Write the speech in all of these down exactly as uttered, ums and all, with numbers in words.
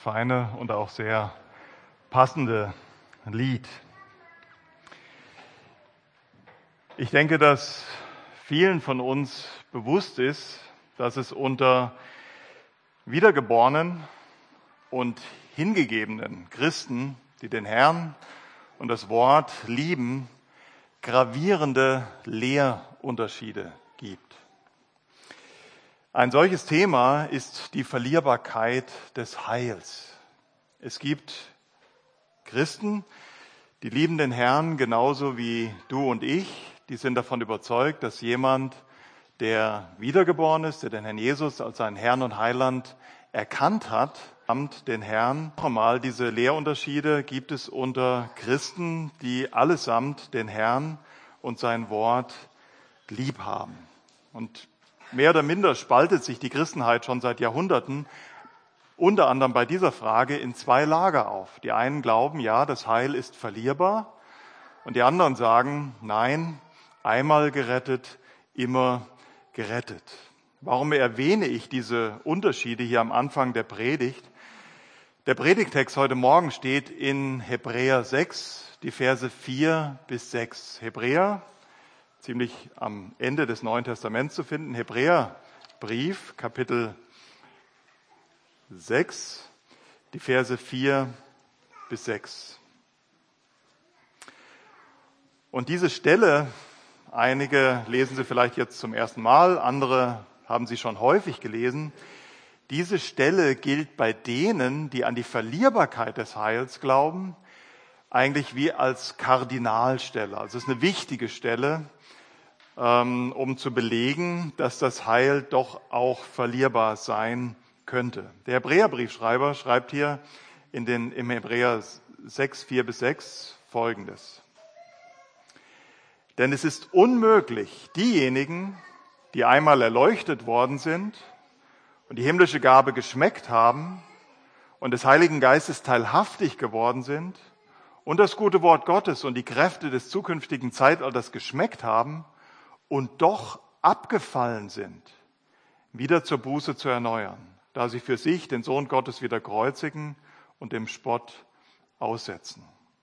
feine und auch sehr passende Lied. Ich denke, dass vielen von uns bewusst ist, dass es unter wiedergeborenen und hingegebenen Christen, die den Herrn und das Wort lieben, gravierende Lehrunterschiede gibt. Ein solches Thema ist die Verlierbarkeit des Heils. Es gibt Christen, die lieben den Herrn genauso wie du und ich. Die sind davon überzeugt, dass jemand, der wiedergeboren ist, der den Herrn Jesus als seinen Herrn und Heiland erkannt hat, samt den Herrn. Noch einmal, diese Lehrunterschiede gibt es unter Christen, die allesamt den Herrn und sein Wort lieb haben. Und mehr oder minder spaltet sich die Christenheit schon seit Jahrhunderten, unter anderem bei dieser Frage, in zwei Lager auf. Die einen glauben, ja, das Heil ist verlierbar, und die anderen sagen, nein, einmal gerettet, immer gerettet. Warum erwähne ich diese Unterschiede hier am Anfang der Predigt? Der Predigtext heute Morgen steht in Hebräer sechs, die Verse vier bis sechs. Hebräer, ziemlich am Ende des Neuen Testaments zu finden. Hebräerbrief, Kapitel sechs, die Verse vier bis sechs. Und diese Stelle, einige lesen sie vielleicht jetzt zum ersten Mal, andere haben sie schon häufig gelesen. Diese Stelle gilt bei denen, die an die Verlierbarkeit des Heils glauben, eigentlich wie als Kardinalstelle. Also es ist eine wichtige Stelle, um zu belegen, dass das Heil doch auch verlierbar sein könnte. Der Hebräerbriefschreiber schreibt hier in den, im Hebräer sechs, vier bis sechs Folgendes. Denn es ist unmöglich, diejenigen, die einmal erleuchtet worden sind und die himmlische Gabe geschmeckt haben und des Heiligen Geistes teilhaftig geworden sind und das gute Wort Gottes und die Kräfte des zukünftigen Zeitalters geschmeckt haben, und doch abgefallen sind, wieder zur Buße zu erneuern, da sie für sich den Sohn Gottes wieder kreuzigen und dem Spott aussetzen.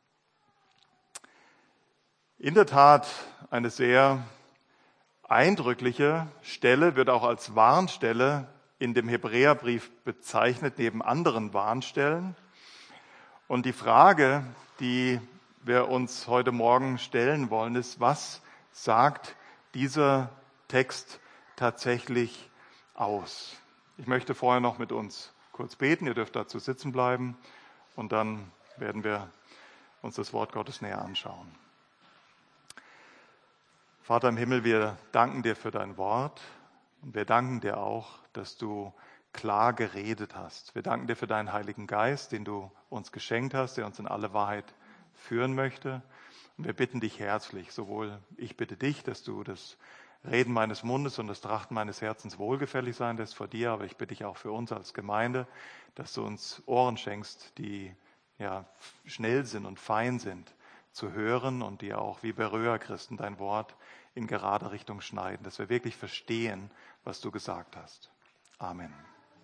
In der Tat eine sehr eindrückliche Stelle, wird auch als Warnstelle in dem Hebräerbrief bezeichnet, neben anderen Warnstellen. Und die Frage, die wir uns heute Morgen stellen wollen, ist, was sagt dieser Text tatsächlich aus? Ich möchte vorher noch mit uns kurz beten. Ihr dürft dazu sitzen bleiben und dann werden wir uns das Wort Gottes näher anschauen. Vater im Himmel, wir danken dir für dein Wort und wir danken dir auch, dass du klar geredet hast. Wir danken dir für deinen Heiligen Geist, den du uns geschenkt hast, der uns in alle Wahrheit führen möchte. Und wir bitten dich herzlich, sowohl ich bitte dich, dass du das Reden meines Mundes und das Trachten meines Herzens wohlgefällig sein lässt vor dir, aber ich bitte dich auch für uns als Gemeinde, dass du uns Ohren schenkst, die ja schnell sind und fein sind zu hören und die auch wie Berührerchristen dein Wort in gerade Richtung schneiden, dass wir wirklich verstehen, was du gesagt hast. Amen.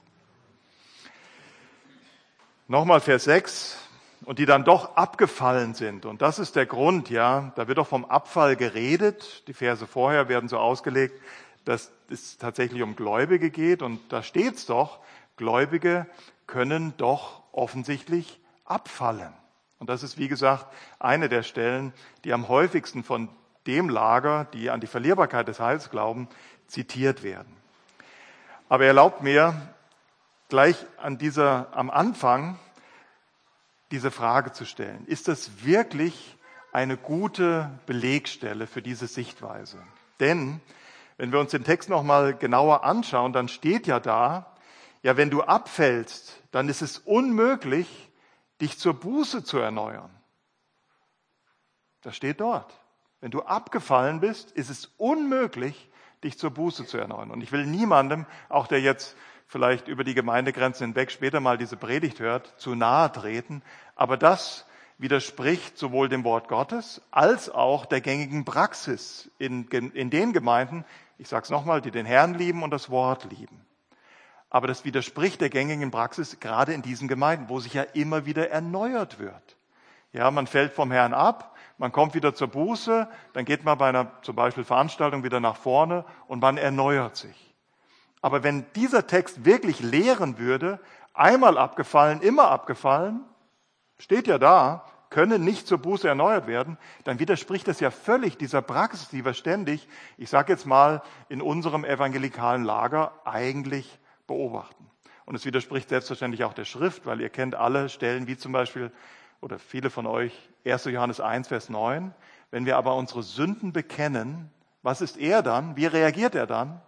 Nochmal Vers sechs. Und die dann doch abgefallen sind. Und das ist der Grund, ja, da wird doch vom Abfall geredet. Die Verse vorher werden so ausgelegt, dass es tatsächlich um Gläubige geht. Und da steht's doch, Gläubige können doch offensichtlich abfallen. Und das ist, wie gesagt, eine der Stellen, die am häufigsten von dem Lager, die an die Verlierbarkeit des Heils glauben, zitiert werden. Aber erlaubt mir gleich an dieser, am Anfang, diese Frage zu stellen. Ist das wirklich eine gute Belegstelle für diese Sichtweise? Denn wenn wir uns den Text noch mal genauer anschauen, dann steht ja da, ja, wenn du abfällst, dann ist es unmöglich, dich zur Buße zu erneuern. Das steht dort. Wenn du abgefallen bist, ist es unmöglich, dich zur Buße zu erneuern. Und ich will niemandem, auch der jetzt vielleicht über die Gemeindegrenzen hinweg später mal diese Predigt hört, zu nahe treten. Aber das widerspricht sowohl dem Wort Gottes als auch der gängigen Praxis in, in den Gemeinden, ich sage es nochmal, die den Herrn lieben und das Wort lieben. Aber das widerspricht der gängigen Praxis, gerade in diesen Gemeinden, wo sich ja immer wieder erneuert wird. Ja, man fällt vom Herrn ab, man kommt wieder zur Buße, dann geht man bei einer zum Beispiel Veranstaltung wieder nach vorne und man erneuert sich. Aber wenn dieser Text wirklich lehren würde, einmal abgefallen, immer abgefallen, steht ja da, können nicht zur Buße erneuert werden, dann widerspricht das ja völlig dieser Praxis, die wir ständig, ich sage jetzt mal, in unserem evangelikalen Lager eigentlich beobachten. Und es widerspricht selbstverständlich auch der Schrift, weil ihr kennt alle Stellen, wie zum Beispiel, oder viele von euch, erster Johannes eins, Vers neun. Wenn wir aber unsere Sünden bekennen, was ist er dann? Wie reagiert er dann?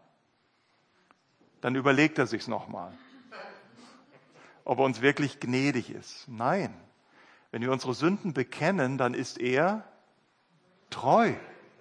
Dann überlegt er sich's nochmal, ob er uns wirklich gnädig ist. Nein. Wenn wir unsere Sünden bekennen, dann ist er treu.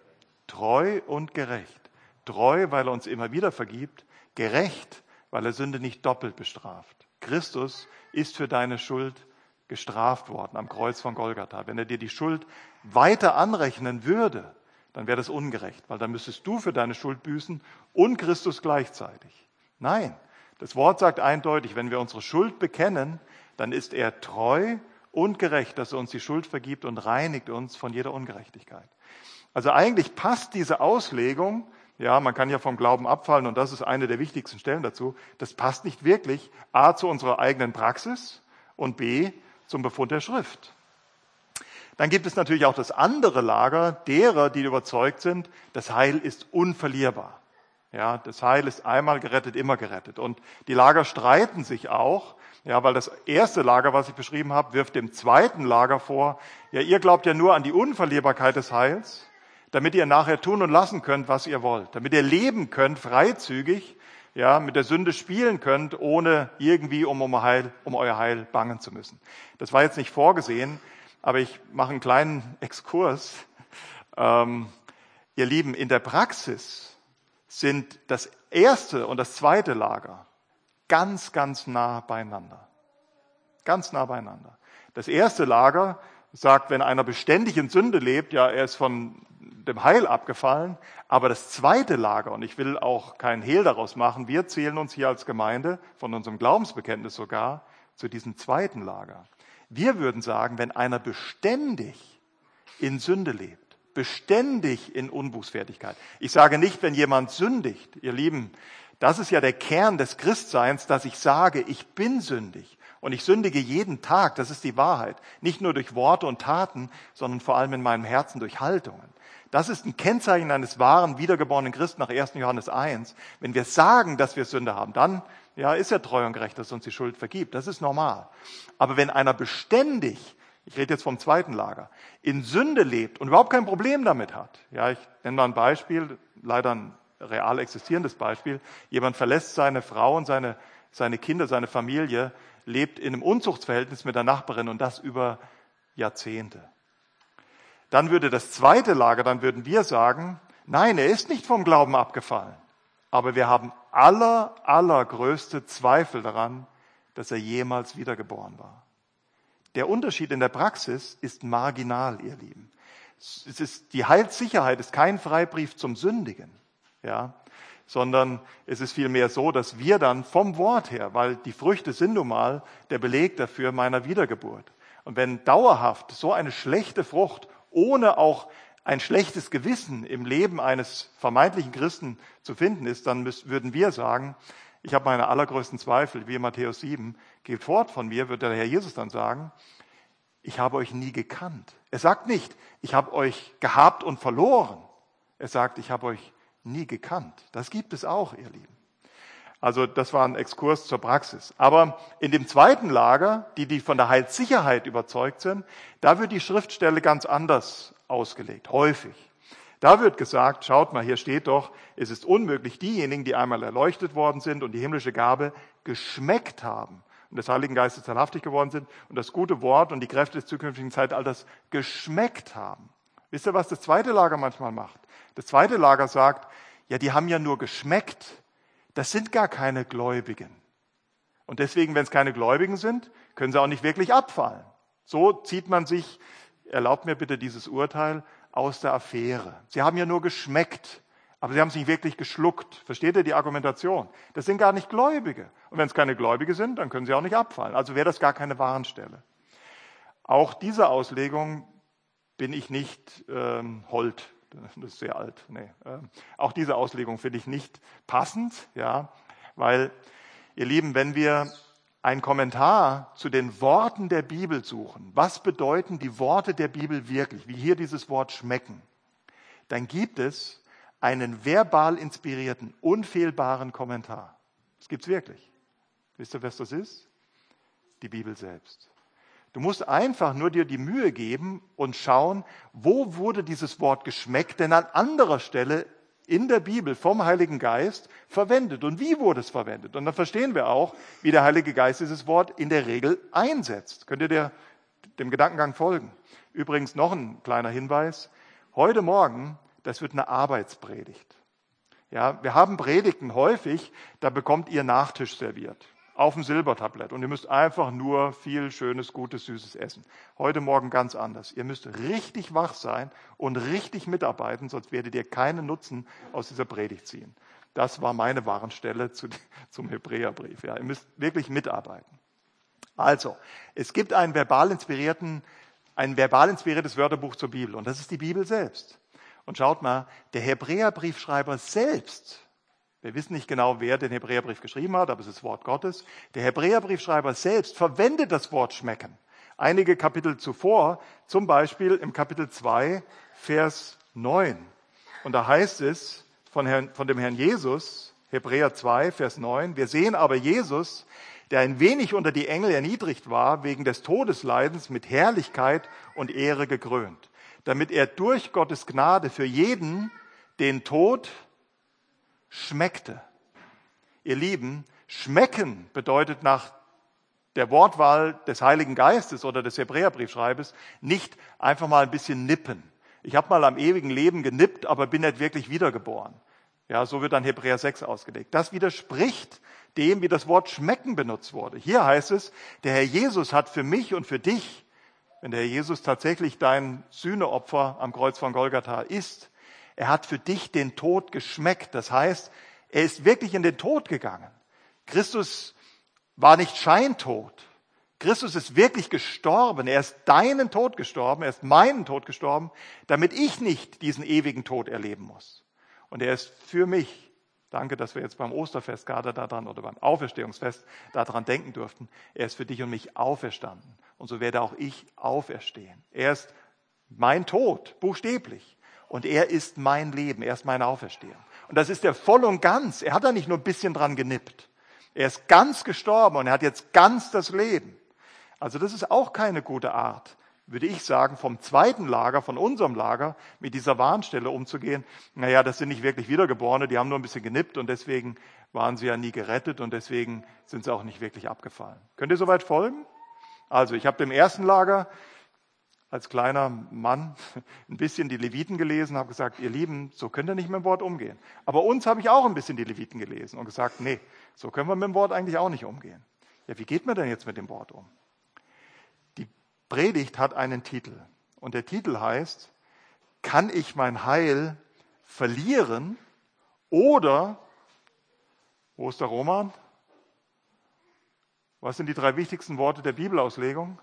Treu und gerecht. Treu, weil er uns immer wieder vergibt. Gerecht, weil er Sünde nicht doppelt bestraft. Christus ist für deine Schuld gestraft worden am Kreuz von Golgatha. Wenn er dir die Schuld weiter anrechnen würde, dann wäre das ungerecht, weil dann müsstest du für deine Schuld büßen und Christus gleichzeitig. Nein, das Wort sagt eindeutig, wenn wir unsere Schuld bekennen, dann ist er treu und gerecht, dass er uns die Schuld vergibt und reinigt uns von jeder Ungerechtigkeit. Also eigentlich passt diese Auslegung, ja, man kann ja vom Glauben abfallen und das ist eine der wichtigsten Stellen dazu, das passt nicht wirklich A zu unserer eigenen Praxis und B zum Befund der Schrift. Dann gibt es natürlich auch das andere Lager derer, die überzeugt sind, das Heil ist unverlierbar. Ja, das Heil ist einmal gerettet, immer gerettet. Und die Lager streiten sich auch, ja, weil das erste Lager, was ich beschrieben habe, wirft dem zweiten Lager vor, ja, ihr glaubt ja nur an die Unverlierbarkeit des Heils, damit ihr nachher tun und lassen könnt, was ihr wollt, damit ihr leben könnt, freizügig, ja, mit der Sünde spielen könnt, ohne irgendwie um, um, Heil, um euer Heil bangen zu müssen. Das war jetzt nicht vorgesehen, aber ich mache einen kleinen Exkurs. Ähm, ihr Lieben, in der Praxis sind das erste und das zweite Lager ganz, ganz nah beieinander. Ganz nah beieinander. Das erste Lager sagt, wenn einer beständig in Sünde lebt, ja, er ist von dem Heil abgefallen. Aber das zweite Lager, und ich will auch keinen Hehl daraus machen, wir zählen uns hier als Gemeinde, von unserem Glaubensbekenntnis sogar, zu diesem zweiten Lager. Wir würden sagen, wenn einer beständig in Sünde lebt, beständig in Unbußfertigkeit. Ich sage nicht, wenn jemand sündigt, ihr Lieben, das ist ja der Kern des Christseins, dass ich sage, ich bin sündig. Und ich sündige jeden Tag, das ist die Wahrheit. Nicht nur durch Worte und Taten, sondern vor allem in meinem Herzen durch Haltungen. Das ist ein Kennzeichen eines wahren, wiedergeborenen Christen nach erster Johannes eins. Wenn wir sagen, dass wir Sünde haben, dann ja, ist er treu und gerecht, dass er uns die Schuld vergibt. Das ist normal. Aber wenn einer beständig, ich rede jetzt vom zweiten Lager, in Sünde lebt und überhaupt kein Problem damit hat. Ja, ich nenne mal ein Beispiel, leider ein real existierendes Beispiel. Jemand verlässt seine Frau und seine, seine Kinder, seine Familie, lebt in einem Unzuchtsverhältnis mit der Nachbarin und das über Jahrzehnte. Dann würde das zweite Lager, dann würden wir sagen, nein, er ist nicht vom Glauben abgefallen. Aber wir haben aller, allergrößte Zweifel daran, dass er jemals wiedergeboren war. Der Unterschied in der Praxis ist marginal, ihr Lieben. Es ist, die Heilssicherheit ist kein Freibrief zum Sündigen, ja, sondern es ist vielmehr so, dass wir dann vom Wort her, weil die Früchte sind nun mal der Beleg dafür meiner Wiedergeburt. Und wenn dauerhaft so eine schlechte Frucht, ohne auch ein schlechtes Gewissen im Leben eines vermeintlichen Christen zu finden ist, dann müssen, würden wir sagen, ich habe meine allergrößten Zweifel, wie in Matthäus sieben, geht fort von mir, wird der Herr Jesus dann sagen, ich habe euch nie gekannt. Er sagt nicht, ich habe euch gehabt und verloren. Er sagt, ich habe euch nie gekannt. Das gibt es auch, ihr Lieben. Also das war ein Exkurs zur Praxis. Aber in dem zweiten Lager, die, die von der Heilssicherheit überzeugt sind, da wird die Schriftstelle ganz anders ausgelegt, häufig. Da wird gesagt, schaut mal, hier steht doch, es ist unmöglich, diejenigen, die einmal erleuchtet worden sind und die himmlische Gabe geschmeckt haben und des Heiligen Geistes teilhaftig geworden sind und das gute Wort und die Kräfte des zukünftigen Zeitalters geschmeckt haben. Wisst ihr, was das zweite Lager manchmal macht? Das zweite Lager sagt, ja, die haben ja nur geschmeckt. Das sind gar keine Gläubigen. Und deswegen, wenn es keine Gläubigen sind, können sie auch nicht wirklich abfallen. So zieht man sich, erlaubt mir bitte dieses Urteil, aus der Affäre. Sie haben ja nur geschmeckt, Aber sie haben es nicht wirklich geschluckt. Versteht ihr die Argumentation? Das sind gar nicht Gläubige. Und wenn es keine Gläubige sind, dann können sie auch nicht abfallen. Also wäre das gar keine Warnstelle. Auch diese Auslegung bin ich nicht ähm, hold. Das ist sehr alt. Nee. Ähm, auch diese Auslegung finde ich nicht passend, ja, weil, ihr Lieben, wenn wir einen Kommentar zu den Worten der Bibel suchen, was bedeuten die Worte der Bibel wirklich, wie hier dieses Wort schmecken, dann gibt es einen verbal inspirierten, unfehlbaren Kommentar. Das gibt es wirklich. Wisst ihr, was das ist? Die Bibel selbst. Du musst einfach nur dir die Mühe geben und schauen, wo wurde dieses Wort geschmeckt, denn an anderer Stelle in der Bibel vom Heiligen Geist verwendet und wie wurde es verwendet. Und dann verstehen wir auch, wie der Heilige Geist dieses Wort in der Regel einsetzt. Könnt ihr der, dem Gedankengang folgen? Übrigens noch ein kleiner Hinweis. Heute Morgen, das wird eine Arbeitspredigt. Ja, wir haben Predigten häufig, da bekommt ihr Nachtisch serviert. Auf dem Silbertablett. Und ihr müsst einfach nur viel schönes, gutes, süßes essen. Heute Morgen ganz anders. Ihr müsst richtig wach sein und richtig mitarbeiten, sonst werdet ihr keinen Nutzen aus dieser Predigt ziehen. Das war meine Warnstelle zu, zum Hebräerbrief. Ja, ihr müsst wirklich mitarbeiten. Also, es gibt einen verbal inspirierten, ein verbal inspiriertes Wörterbuch zur Bibel. Und das ist die Bibel selbst. Und schaut mal, der Hebräerbriefschreiber selbst, wir wissen nicht genau, wer den Hebräerbrief geschrieben hat, aber es ist das Wort Gottes. Der Hebräerbriefschreiber selbst verwendet das Wort schmecken. Einige Kapitel zuvor, zum Beispiel im Kapitel zwei, Vers neun. Und da heißt es von, Herrn, von dem Herrn Jesus, Hebräer zwei, Vers neun, wir sehen aber Jesus, der ein wenig unter die Engel erniedrigt war, wegen des Todesleidens mit Herrlichkeit und Ehre gekrönt, damit er durch Gottes Gnade für jeden den Tod schmeckte. Ihr Lieben, schmecken bedeutet nach der Wortwahl des Heiligen Geistes oder des Hebräerbriefschreibers nicht einfach mal ein bisschen nippen. Ich habe mal am ewigen Leben genippt, aber bin nicht wirklich wiedergeboren. Ja, so wird dann Hebräer sechs ausgelegt. Das widerspricht dem, wie das Wort schmecken benutzt wurde. Hier heißt es, der Herr Jesus hat für mich und für dich, wenn der Herr Jesus tatsächlich dein Sühneopfer am Kreuz von Golgatha ist, er hat für dich den Tod geschmeckt. Das heißt, er ist wirklich in den Tod gegangen. Christus war nicht scheintot. Christus ist wirklich gestorben. Er ist deinen Tod gestorben. Er ist meinen Tod gestorben, damit ich nicht diesen ewigen Tod erleben muss. Und er ist für mich. Danke, dass wir jetzt beim Osterfest gerade daran oder beim Auferstehungsfest daran denken durften. Er ist für dich und mich auferstanden. Und so werde auch ich auferstehen. Er ist mein Tod, buchstäblich. Und er ist mein Leben, er ist meine Auferstehung. Und das ist er voll und ganz. Er hat da nicht nur ein bisschen dran genippt. Er ist ganz gestorben und er hat jetzt ganz das Leben. Also das ist auch keine gute Art, würde ich sagen, vom zweiten Lager, von unserem Lager, mit dieser Warnstelle umzugehen. Naja, das sind nicht wirklich Wiedergeborene, die haben nur ein bisschen genippt und deswegen waren sie ja nie gerettet und deswegen sind sie auch nicht wirklich abgefallen. Könnt ihr soweit folgen? Also ich habe dem ersten Lager als kleiner Mann ein bisschen die Leviten gelesen, habe gesagt, ihr Lieben, so könnt ihr nicht mit dem Wort umgehen. Aber uns habe ich auch ein bisschen die Leviten gelesen und gesagt, nee, so können wir mit dem Wort eigentlich auch nicht umgehen. Ja, wie geht man denn jetzt mit dem Wort um? Die Predigt hat einen Titel und der Titel heißt, kann ich mein Heil verlieren oder, wo ist der Roman? Was sind die drei wichtigsten Worte der Bibelauslegung?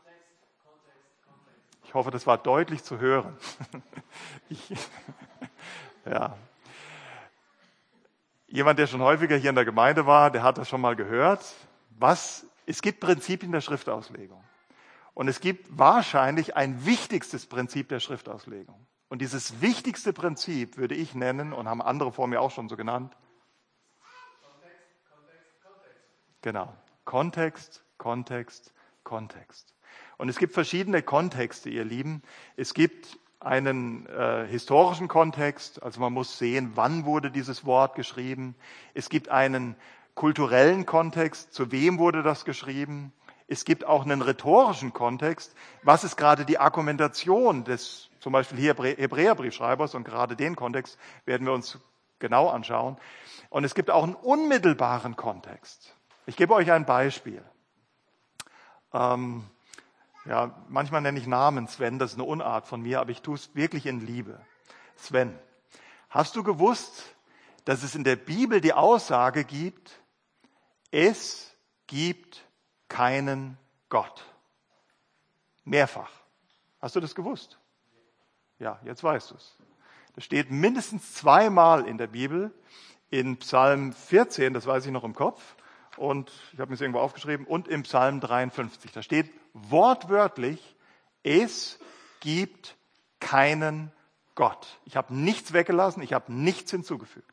Ich hoffe, das war deutlich zu hören. Ich, ja. Jemand, der schon häufiger hier in der Gemeinde war, der hat das schon mal gehört. Was, es gibt Prinzipien der Schriftauslegung. Und es gibt wahrscheinlich ein wichtigstes Prinzip der Schriftauslegung. Und dieses wichtigste Prinzip würde ich nennen, und haben andere vor mir auch schon so genannt. Kontext, Kontext, Kontext. Genau. Kontext, Kontext, Kontext. Und es gibt verschiedene Kontexte, ihr Lieben. Es gibt einen äh, historischen Kontext, also man muss sehen, wann wurde dieses Wort geschrieben. Es gibt einen kulturellen Kontext, zu wem wurde das geschrieben. Es gibt auch einen rhetorischen Kontext, was ist gerade die Argumentation des zum Beispiel hier Hebräerbriefschreibers, und gerade den Kontext werden wir uns genau anschauen. Und es gibt auch einen unmittelbaren Kontext. Ich gebe euch ein Beispiel. Ähm, Ja, manchmal nenne ich Namen Sven, das ist eine Unart von mir, aber ich tue es wirklich in Liebe. Sven, Hast du gewusst, dass es in der Bibel die Aussage gibt, es gibt keinen Gott? Mehrfach. Hast du das gewusst? Ja, jetzt weißt du es. Das steht mindestens zweimal in der Bibel, in Psalm vierzehn, das weiß ich noch im Kopf, und ich habe mir es irgendwo aufgeschrieben, und im Psalm dreiundfünfzig. Da steht wortwörtlich, es gibt keinen Gott. Ich habe nichts weggelassen, ich habe nichts hinzugefügt.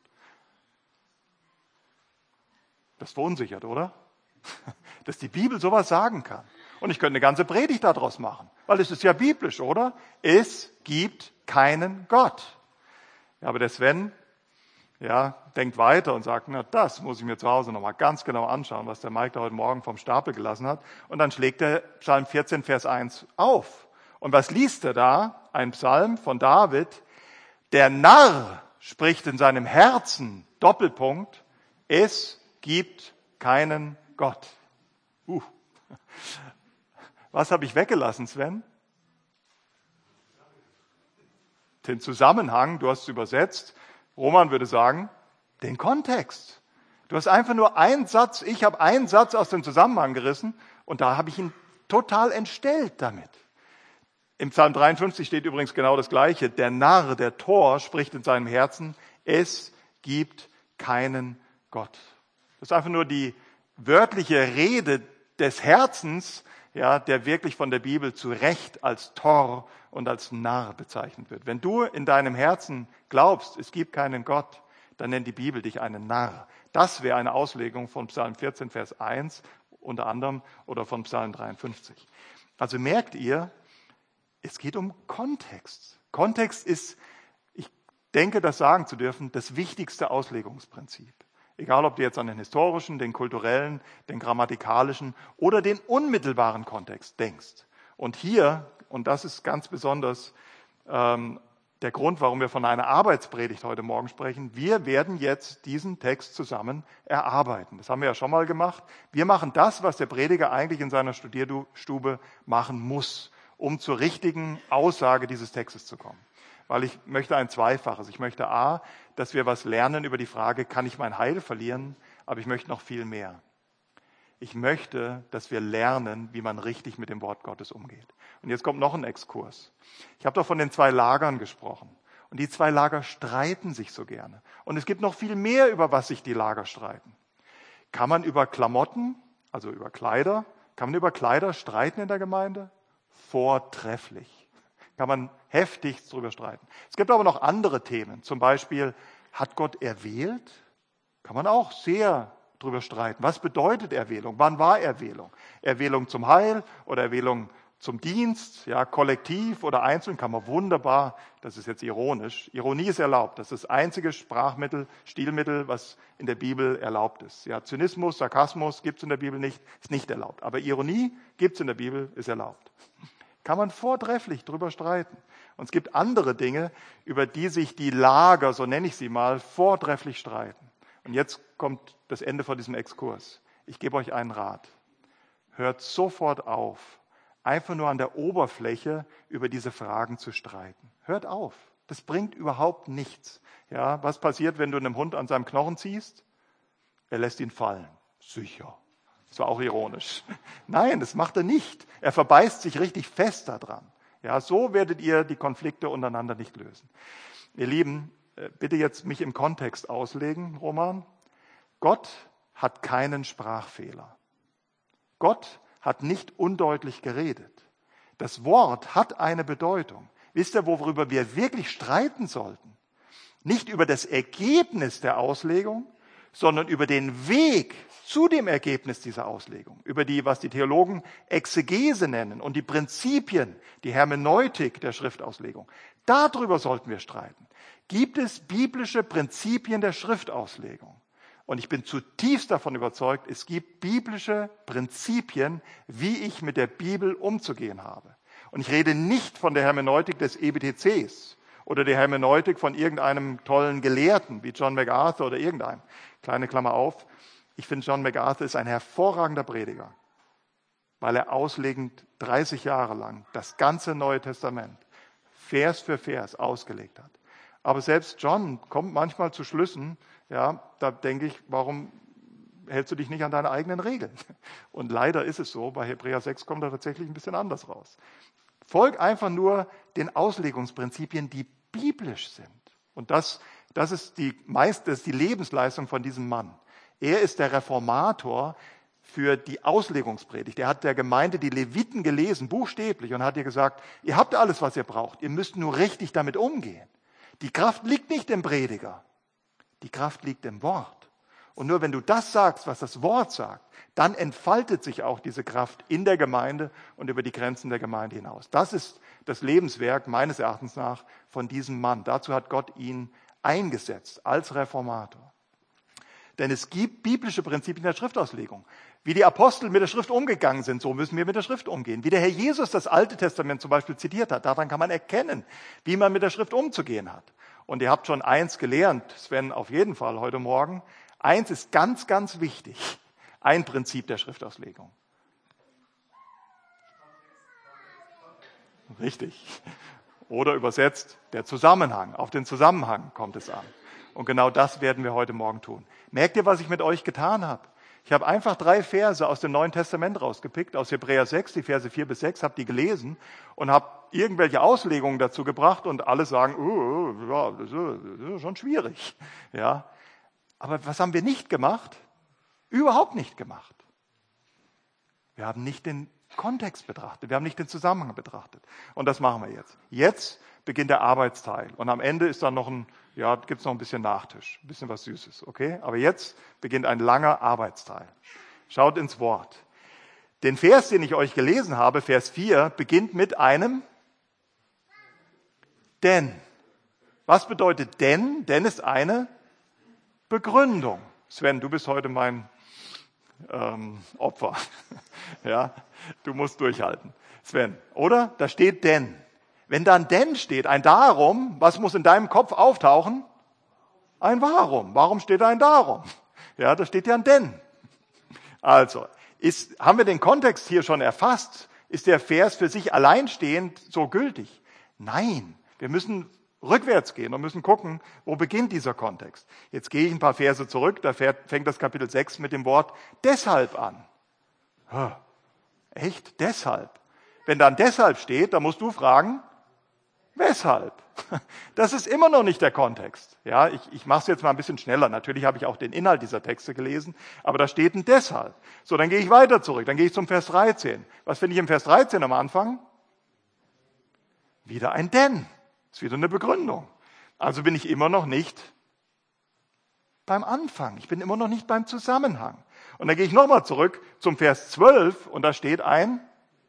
Das verunsichert, oder? Dass die Bibel sowas sagen kann. Und ich könnte eine ganze Predigt daraus machen, weil es ist ja biblisch, oder? Es gibt keinen Gott. Ja, aber der Sven, ja, denkt weiter und sagt, na, das muss ich mir zu Hause nochmal ganz genau anschauen, was der Mike da heute Morgen vom Stapel gelassen hat. Und dann schlägt er Psalm vierzehn, Vers eins auf. Und was liest er da? Ein Psalm von David. Der Narr spricht in seinem Herzen, Doppelpunkt, es gibt keinen Gott. Uh. Was habe ich weggelassen, Sven? Den Zusammenhang, du hast es übersetzt. Roman würde sagen, den Kontext. Du hast einfach nur einen Satz, ich habe einen Satz aus dem Zusammenhang gerissen und da habe ich ihn total entstellt damit. Im Psalm dreiundfünfzig steht übrigens genau das Gleiche. Der Narr, der Tor, spricht in seinem Herzen, es gibt keinen Gott. Das ist einfach nur die wörtliche Rede des Herzens, ja, der wirklich von der Bibel zu Recht als Tor und als Narr bezeichnet wird. Wenn du in deinem Herzen glaubst, es gibt keinen Gott, dann nennt die Bibel dich einen Narr. Das wäre eine Auslegung von Psalm vierzehn, Vers eins unter anderem oder von Psalm dreiundfünfzig. Also merkt ihr, es geht um Kontext. Kontext ist, ich denke, das sagen zu dürfen, das wichtigste Auslegungsprinzip. Egal, ob du jetzt an den historischen, den kulturellen, den grammatikalischen oder den unmittelbaren Kontext denkst. Und hier, und das ist ganz besonders ähm, der Grund, warum wir von einer Arbeitspredigt heute Morgen sprechen, wir werden jetzt diesen Text zusammen erarbeiten. Das haben wir ja schon mal gemacht. Wir machen das, was der Prediger eigentlich in seiner Studierstube machen muss, um zur richtigen Aussage dieses Textes zu kommen. Weil ich möchte ein Zweifaches. Ich möchte A, dass wir was lernen über die Frage, kann ich mein Heil verlieren? Aber ich möchte noch viel mehr. Ich möchte, dass wir lernen, wie man richtig mit dem Wort Gottes umgeht. Und jetzt kommt noch ein Exkurs. Ich habe doch von den zwei Lagern gesprochen. Und die zwei Lager streiten sich so gerne. Und es gibt noch viel mehr, über was sich die Lager streiten. Kann man über Klamotten, also über Kleider, kann man über Kleider streiten in der Gemeinde? Vortrefflich. Kann man heftig drüber streiten. Es gibt aber noch andere Themen. Zum Beispiel, hat Gott erwählt? Kann man auch sehr drüber streiten. Was bedeutet Erwählung? Wann war Erwählung? Erwählung zum Heil oder Erwählung zum Dienst? Ja, kollektiv oder einzeln kann man wunderbar, das ist jetzt ironisch, Ironie ist erlaubt. Das ist das einzige Sprachmittel, Stilmittel, was in der Bibel erlaubt ist. Ja, Zynismus, Sarkasmus gibt es in der Bibel nicht, ist nicht erlaubt. Aber Ironie gibt es in der Bibel, ist erlaubt. Kann man vortrefflich drüber streiten. Und es gibt andere Dinge, über die sich die Lager, so nenne ich sie mal, vortrefflich streiten. Und jetzt kommt das Ende von diesem Exkurs. Ich gebe euch einen Rat. Hört sofort auf, einfach nur an der Oberfläche über diese Fragen zu streiten. Hört auf. Das bringt überhaupt nichts. Ja, was passiert, wenn du einem Hund an seinem Knochen ziehst? Er lässt ihn fallen. Sicher. Das war auch ironisch. Nein, das macht er nicht. Er verbeißt sich richtig fest daran. Ja, so werdet ihr die Konflikte untereinander nicht lösen. Ihr Lieben, bitte jetzt mich im Kontext auslegen, Roman. Gott hat keinen Sprachfehler. Gott hat nicht undeutlich geredet. Das Wort hat eine Bedeutung. Wisst ihr, worüber wir wirklich streiten sollten? Nicht über das Ergebnis der Auslegung, sondern über den Weg zu dem Ergebnis dieser Auslegung, über die, was die Theologen Exegese nennen und die Prinzipien, die Hermeneutik der Schriftauslegung. Darüber sollten wir streiten. Gibt es biblische Prinzipien der Schriftauslegung? Und ich bin zutiefst davon überzeugt, es gibt biblische Prinzipien, wie ich mit der Bibel umzugehen habe. Und ich rede nicht von der Hermeneutik des E B T Cs oder der Hermeneutik von irgendeinem tollen Gelehrten wie John MacArthur oder irgendeinem. Kleine Klammer auf. Ich finde, John MacArthur ist ein hervorragender Prediger, weil er auslegend dreißig Jahre lang das ganze Neue Testament Vers für Vers ausgelegt hat. Aber selbst John kommt manchmal zu Schlüssen, ja, da denke ich, warum hältst du dich nicht an deine eigenen Regeln? Und leider ist es so, bei Hebräer sechs kommt er tatsächlich ein bisschen anders raus. Folg einfach nur den Auslegungsprinzipien, die biblisch sind. Und das, das ist die meist, das ist die Lebensleistung von diesem Mann. Er ist der Reformator für die Auslegungspredigt. Er hat der Gemeinde die Leviten gelesen, buchstäblich, und hat ihr gesagt, ihr habt alles, was ihr braucht. Ihr müsst nur richtig damit umgehen. Die Kraft liegt nicht im Prediger. Die Kraft liegt im Wort. Und nur wenn du das sagst, was das Wort sagt, dann entfaltet sich auch diese Kraft in der Gemeinde und über die Grenzen der Gemeinde hinaus. Das ist das Lebenswerk meines Erachtens nach von diesem Mann. Dazu hat Gott ihn eingesetzt als Reformator. Denn es gibt biblische Prinzipien der Schriftauslegung. Wie die Apostel mit der Schrift umgegangen sind, so müssen wir mit der Schrift umgehen. Wie der Herr Jesus das Alte Testament zum Beispiel zitiert hat, daran kann man erkennen, wie man mit der Schrift umzugehen hat. Und ihr habt schon eins gelernt, Sven, auf jeden Fall heute Morgen. Eins ist ganz, ganz wichtig. Ein Prinzip der Schriftauslegung. Richtig. Oder übersetzt, der Zusammenhang. Auf den Zusammenhang kommt es an. Und genau das werden wir heute Morgen tun. Merkt ihr, was ich mit euch getan habe? Ich habe einfach drei Verse aus dem Neuen Testament rausgepickt, aus Hebräer sechs, die Verse vier bis sechs, habe die gelesen und habe irgendwelche Auslegungen dazu gebracht und alle sagen, oh, ja, das ist schon schwierig. Ja. Aber was haben wir nicht gemacht? Überhaupt nicht gemacht. Wir haben nicht den Kontext betrachtet, wir haben nicht den Zusammenhang betrachtet. Und das machen wir jetzt. Jetzt beginnt der Arbeitsteil und am Ende ist dann noch ein, ja, gibt's noch ein bisschen Nachtisch, ein bisschen was Süßes, okay? Aber jetzt beginnt ein langer Arbeitsteil. Schaut ins Wort. Den Vers, den ich euch gelesen habe, Vers vier, beginnt mit einem Denn. Was bedeutet denn? Denn ist eine Begründung. Sven, du bist heute mein ähm, Opfer. Ja, du musst durchhalten. Sven, oder? Da steht denn. Wenn da ein denn steht, ein darum, was muss in deinem Kopf auftauchen? Ein warum. Warum steht da ein darum? Ja, da steht ja ein denn. Also, ist, haben wir den Kontext hier schon erfasst? Ist der Vers für sich alleinstehend so gültig? Nein, wir müssen rückwärts gehen und müssen gucken, wo beginnt dieser Kontext. Jetzt gehe ich ein paar Verse zurück, da fängt das Kapitel sechs mit dem Wort deshalb an. Echt? Deshalb? Wenn dann deshalb steht, dann musst du fragen, weshalb? Das ist immer noch nicht der Kontext. Ja, ich, ich mache es jetzt mal ein bisschen schneller. Natürlich habe ich auch den Inhalt dieser Texte gelesen, aber da steht ein deshalb. So, dann gehe ich weiter zurück, dann gehe ich zum Vers dreizehn. Was finde ich im Vers dreizehn am Anfang? Wieder ein denn. Das ist wieder eine Begründung. Also bin ich immer noch nicht beim Anfang. Ich bin immer noch nicht beim Zusammenhang. Und dann gehe ich nochmal zurück zum Vers zwölf und da steht ein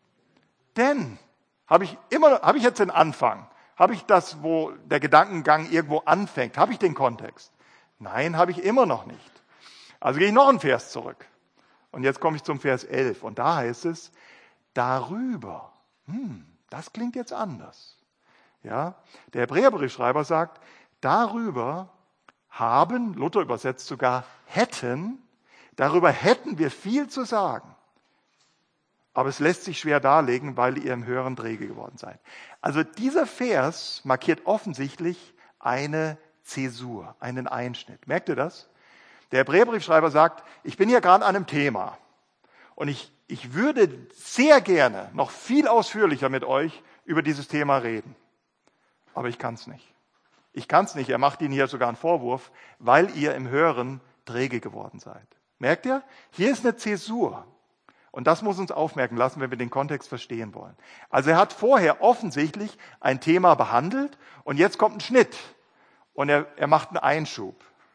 denn. Habe ich immer, habe ich jetzt den Anfang? Habe ich das, wo der Gedankengang irgendwo anfängt? Habe ich den Kontext? Nein, habe ich immer noch nicht. Also gehe ich noch einen Vers zurück. Und jetzt komme ich zum Vers elf. Und da heißt es, darüber. Hm, das klingt jetzt anders. Ja, der Hebräerbriefschreiber sagt, darüber haben, Luther übersetzt sogar, hätten, darüber hätten wir viel zu sagen. Aber es lässt sich schwer darlegen, weil ihr im Hören träge geworden seid. Also dieser Vers markiert offensichtlich eine Zäsur, einen Einschnitt. Merkt ihr das? Der Hebräerbriefschreiber sagt, ich bin hier gerade an einem Thema und ich, ich würde sehr gerne noch viel ausführlicher mit euch über dieses Thema reden. Aber ich kann es nicht. Ich kann es nicht. Er macht Ihnen hier sogar einen Vorwurf, weil ihr im Hören träge geworden seid. Merkt ihr? Hier ist eine Zäsur. Und das muss uns aufmerken lassen, wenn wir den Kontext verstehen wollen. Also er hat vorher offensichtlich ein Thema behandelt und jetzt kommt ein Schnitt. Und er, er macht einen Einschub.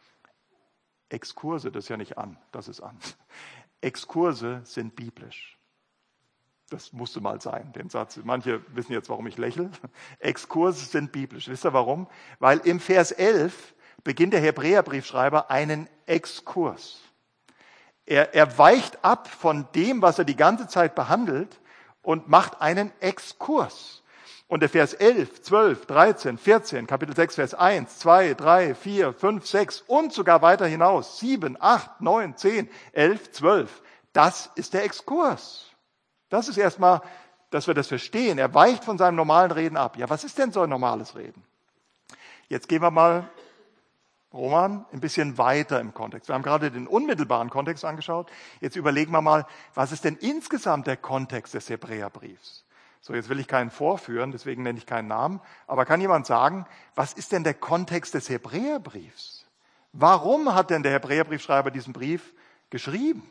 Exkurse, das ist ja nicht an, das ist an. Exkurse sind biblisch. Das musste mal sein, den Satz. Manche wissen jetzt, warum ich lächle. Exkurse sind biblisch. Wisst ihr warum? Weil im Vers elf beginnt der Hebräerbriefschreiber einen Exkurs. Er, er weicht ab von dem, was er die ganze Zeit behandelt und macht einen Exkurs. Und der Vers elf, zwölf, dreizehn, vierzehn, Kapitel sechs, Vers eins, zwei, drei, vier, fünf, sechs und sogar weiter hinaus, sieben, acht, neun, zehn, elf, zwölf, das ist der Exkurs. Das ist erstmal, dass wir das verstehen. Er weicht von seinem normalen Reden ab. Ja, was ist denn so ein normales Reden? Jetzt gehen wir mal, Roman, ein bisschen weiter im Kontext. Wir haben gerade den unmittelbaren Kontext angeschaut. Jetzt überlegen wir mal, was ist denn insgesamt der Kontext des Hebräerbriefs? So, jetzt will ich keinen vorführen, deswegen nenne ich keinen Namen. Aber kann jemand sagen, was ist denn der Kontext des Hebräerbriefs? Warum hat denn der Hebräerbriefschreiber diesen Brief geschrieben?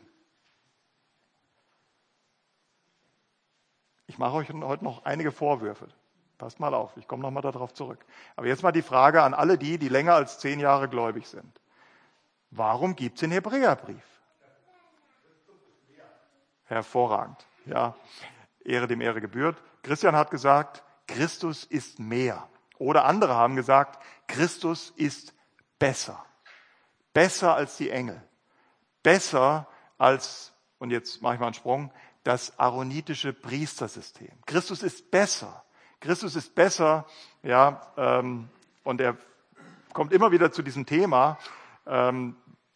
Ich mache euch heute noch einige Vorwürfe. Passt mal auf, ich komme nochmal darauf zurück. Aber jetzt mal die Frage an alle die, die länger als zehn Jahre gläubig sind. Warum gibt es den Hebräerbrief? Hervorragend. Ja, Ehre dem Ehre gebührt. Christian hat gesagt, Christus ist mehr. Oder andere haben gesagt, Christus ist besser. Besser als die Engel. Besser als, und jetzt mache ich mal einen Sprung, das aaronitische Priestersystem. Christus ist besser. Christus ist besser, ja, ähm, und er kommt immer wieder zu diesem Thema, ähm,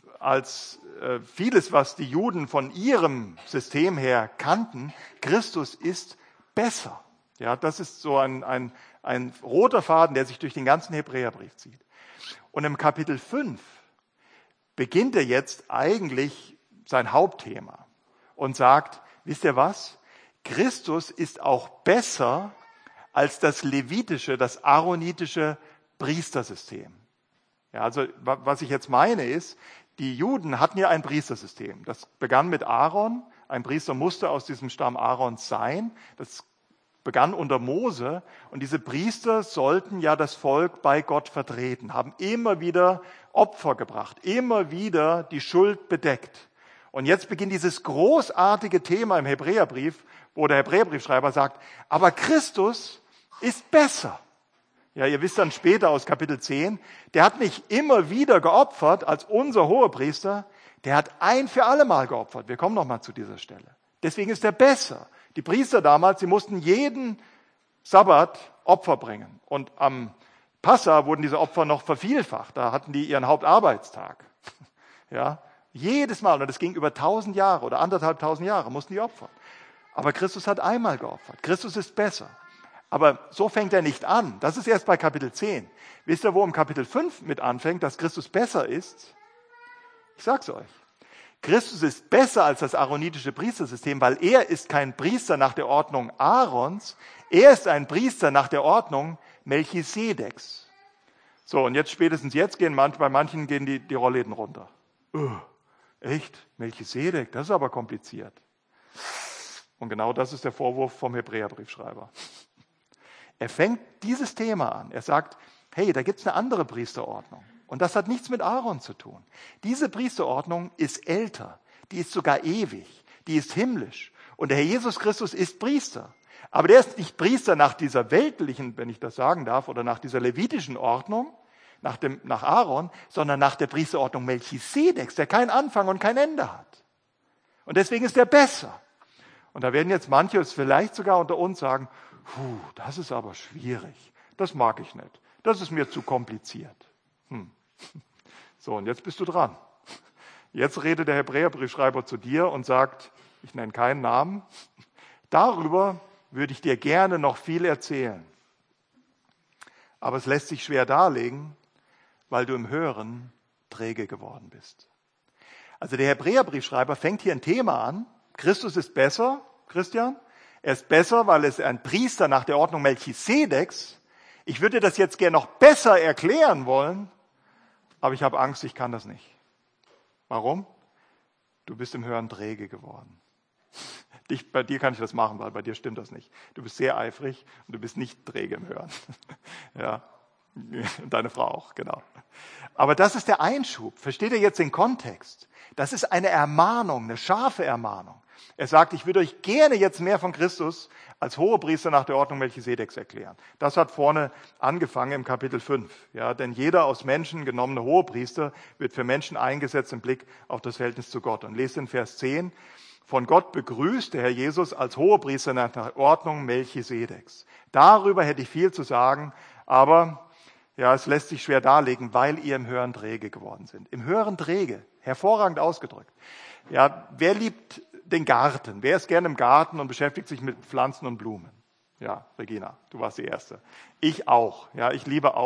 als äh, vieles, was die Juden von ihrem System her kannten. Christus ist besser. Ja, das ist so ein, ein, ein roter Faden, der sich durch den ganzen Hebräerbrief zieht. Und im Kapitel fünf beginnt er jetzt eigentlich sein Hauptthema und sagt, wisst ihr was? Christus ist auch besser als das levitische, das aaronitische Priestersystem. Ja, also was ich jetzt meine ist, die Juden hatten ja ein Priestersystem. Das begann mit Aaron. Ein Priester musste aus diesem Stamm Aarons sein. Das begann unter Mose. Und diese Priester sollten ja das Volk bei Gott vertreten, haben immer wieder Opfer gebracht, immer wieder die Schuld bedeckt. Und jetzt beginnt dieses großartige Thema im Hebräerbrief, wo der Hebräerbriefschreiber sagt, aber Christus ist besser. Ja, ihr wisst dann später aus Kapitel zehn, der hat nicht immer wieder geopfert als unser Hohepriester, der hat ein für alle Mal geopfert. Wir kommen noch mal zu dieser Stelle. Deswegen ist er besser. Die Priester damals, sie mussten jeden Sabbat Opfer bringen. Und am Passa wurden diese Opfer noch vervielfacht. Da hatten die ihren Hauptarbeitstag. Ja, jedes Mal. Und das ging über tausend Jahre oder anderthalb tausend Jahre mussten die opfern. Aber Christus hat einmal geopfert. Christus ist besser. Aber so fängt er nicht an. Das ist erst bei Kapitel zehn. Wisst ihr, wo im Kapitel fünf mit anfängt, dass Christus besser ist? Ich sag's euch. Christus ist besser als das aaronitische Priestersystem, weil er ist kein Priester nach der Ordnung Aarons. Er ist ein Priester nach der Ordnung Melchisedeks. So, und jetzt spätestens jetzt gehen manch, bei manchen gehen die, die Rollläden runter. Oh, echt? Melchisedek? Das ist aber kompliziert. Und genau das ist der Vorwurf vom Hebräerbriefschreiber. Er fängt dieses Thema an. Er sagt, hey, da gibt es eine andere Priesterordnung. Und das hat nichts mit Aaron zu tun. Diese Priesterordnung ist älter. Die ist sogar ewig. Die ist himmlisch. Und der Herr Jesus Christus ist Priester. Aber der ist nicht Priester nach dieser weltlichen, wenn ich das sagen darf, oder nach dieser levitischen Ordnung, nach, dem, nach Aaron, sondern nach der Priesterordnung Melchisedeks, der keinen Anfang und kein Ende hat. Und deswegen ist er besser. Und da werden jetzt manche vielleicht sogar unter uns sagen, puh, das ist aber schwierig. Das mag ich nicht. Das ist mir zu kompliziert. Hm. So, und jetzt bist du dran. Jetzt redet der Hebräerbriefschreiber zu dir und sagt, ich nenne keinen Namen, darüber würde ich dir gerne noch viel erzählen. Aber es lässt sich schwer darlegen, weil du im Hören träge geworden bist. Also der Hebräerbriefschreiber fängt hier ein Thema an. Christus ist besser, Christian. Er ist besser, weil er ist ein Priester nach der Ordnung Melchisedeks. Ich würde das jetzt gerne noch besser erklären wollen, aber ich habe Angst, ich kann das nicht. Warum? Du bist im Hören träge geworden. Dich, bei dir kann ich das machen, weil bei dir stimmt das nicht. Du bist sehr eifrig und du bist nicht träge im Hören. Ja, deine Frau auch, genau. Aber das ist der Einschub. Versteht ihr jetzt den Kontext? Das ist eine Ermahnung, eine scharfe Ermahnung. Er sagt, ich würde euch gerne jetzt mehr von Christus als Hohepriester nach der Ordnung Melchisedeks erklären. Das hat vorne angefangen im Kapitel fünf. Ja, denn jeder aus Menschen genommene Hohepriester wird für Menschen eingesetzt im Blick auf das Verhältnis zu Gott. Und lest in Vers zehn, von Gott begrüßt der Herr Jesus als Hohepriester nach der Ordnung Melchisedeks. Darüber hätte ich viel zu sagen, aber ja, es lässt sich schwer darlegen, weil ihr im Hören träge geworden sind. Im Hören träge, hervorragend ausgedrückt. Ja, wer liebt den Garten? Wer ist gerne im Garten und beschäftigt sich mit Pflanzen und Blumen? Ja, Regina, du warst die Erste. Ich auch. Ja, ich liebe auch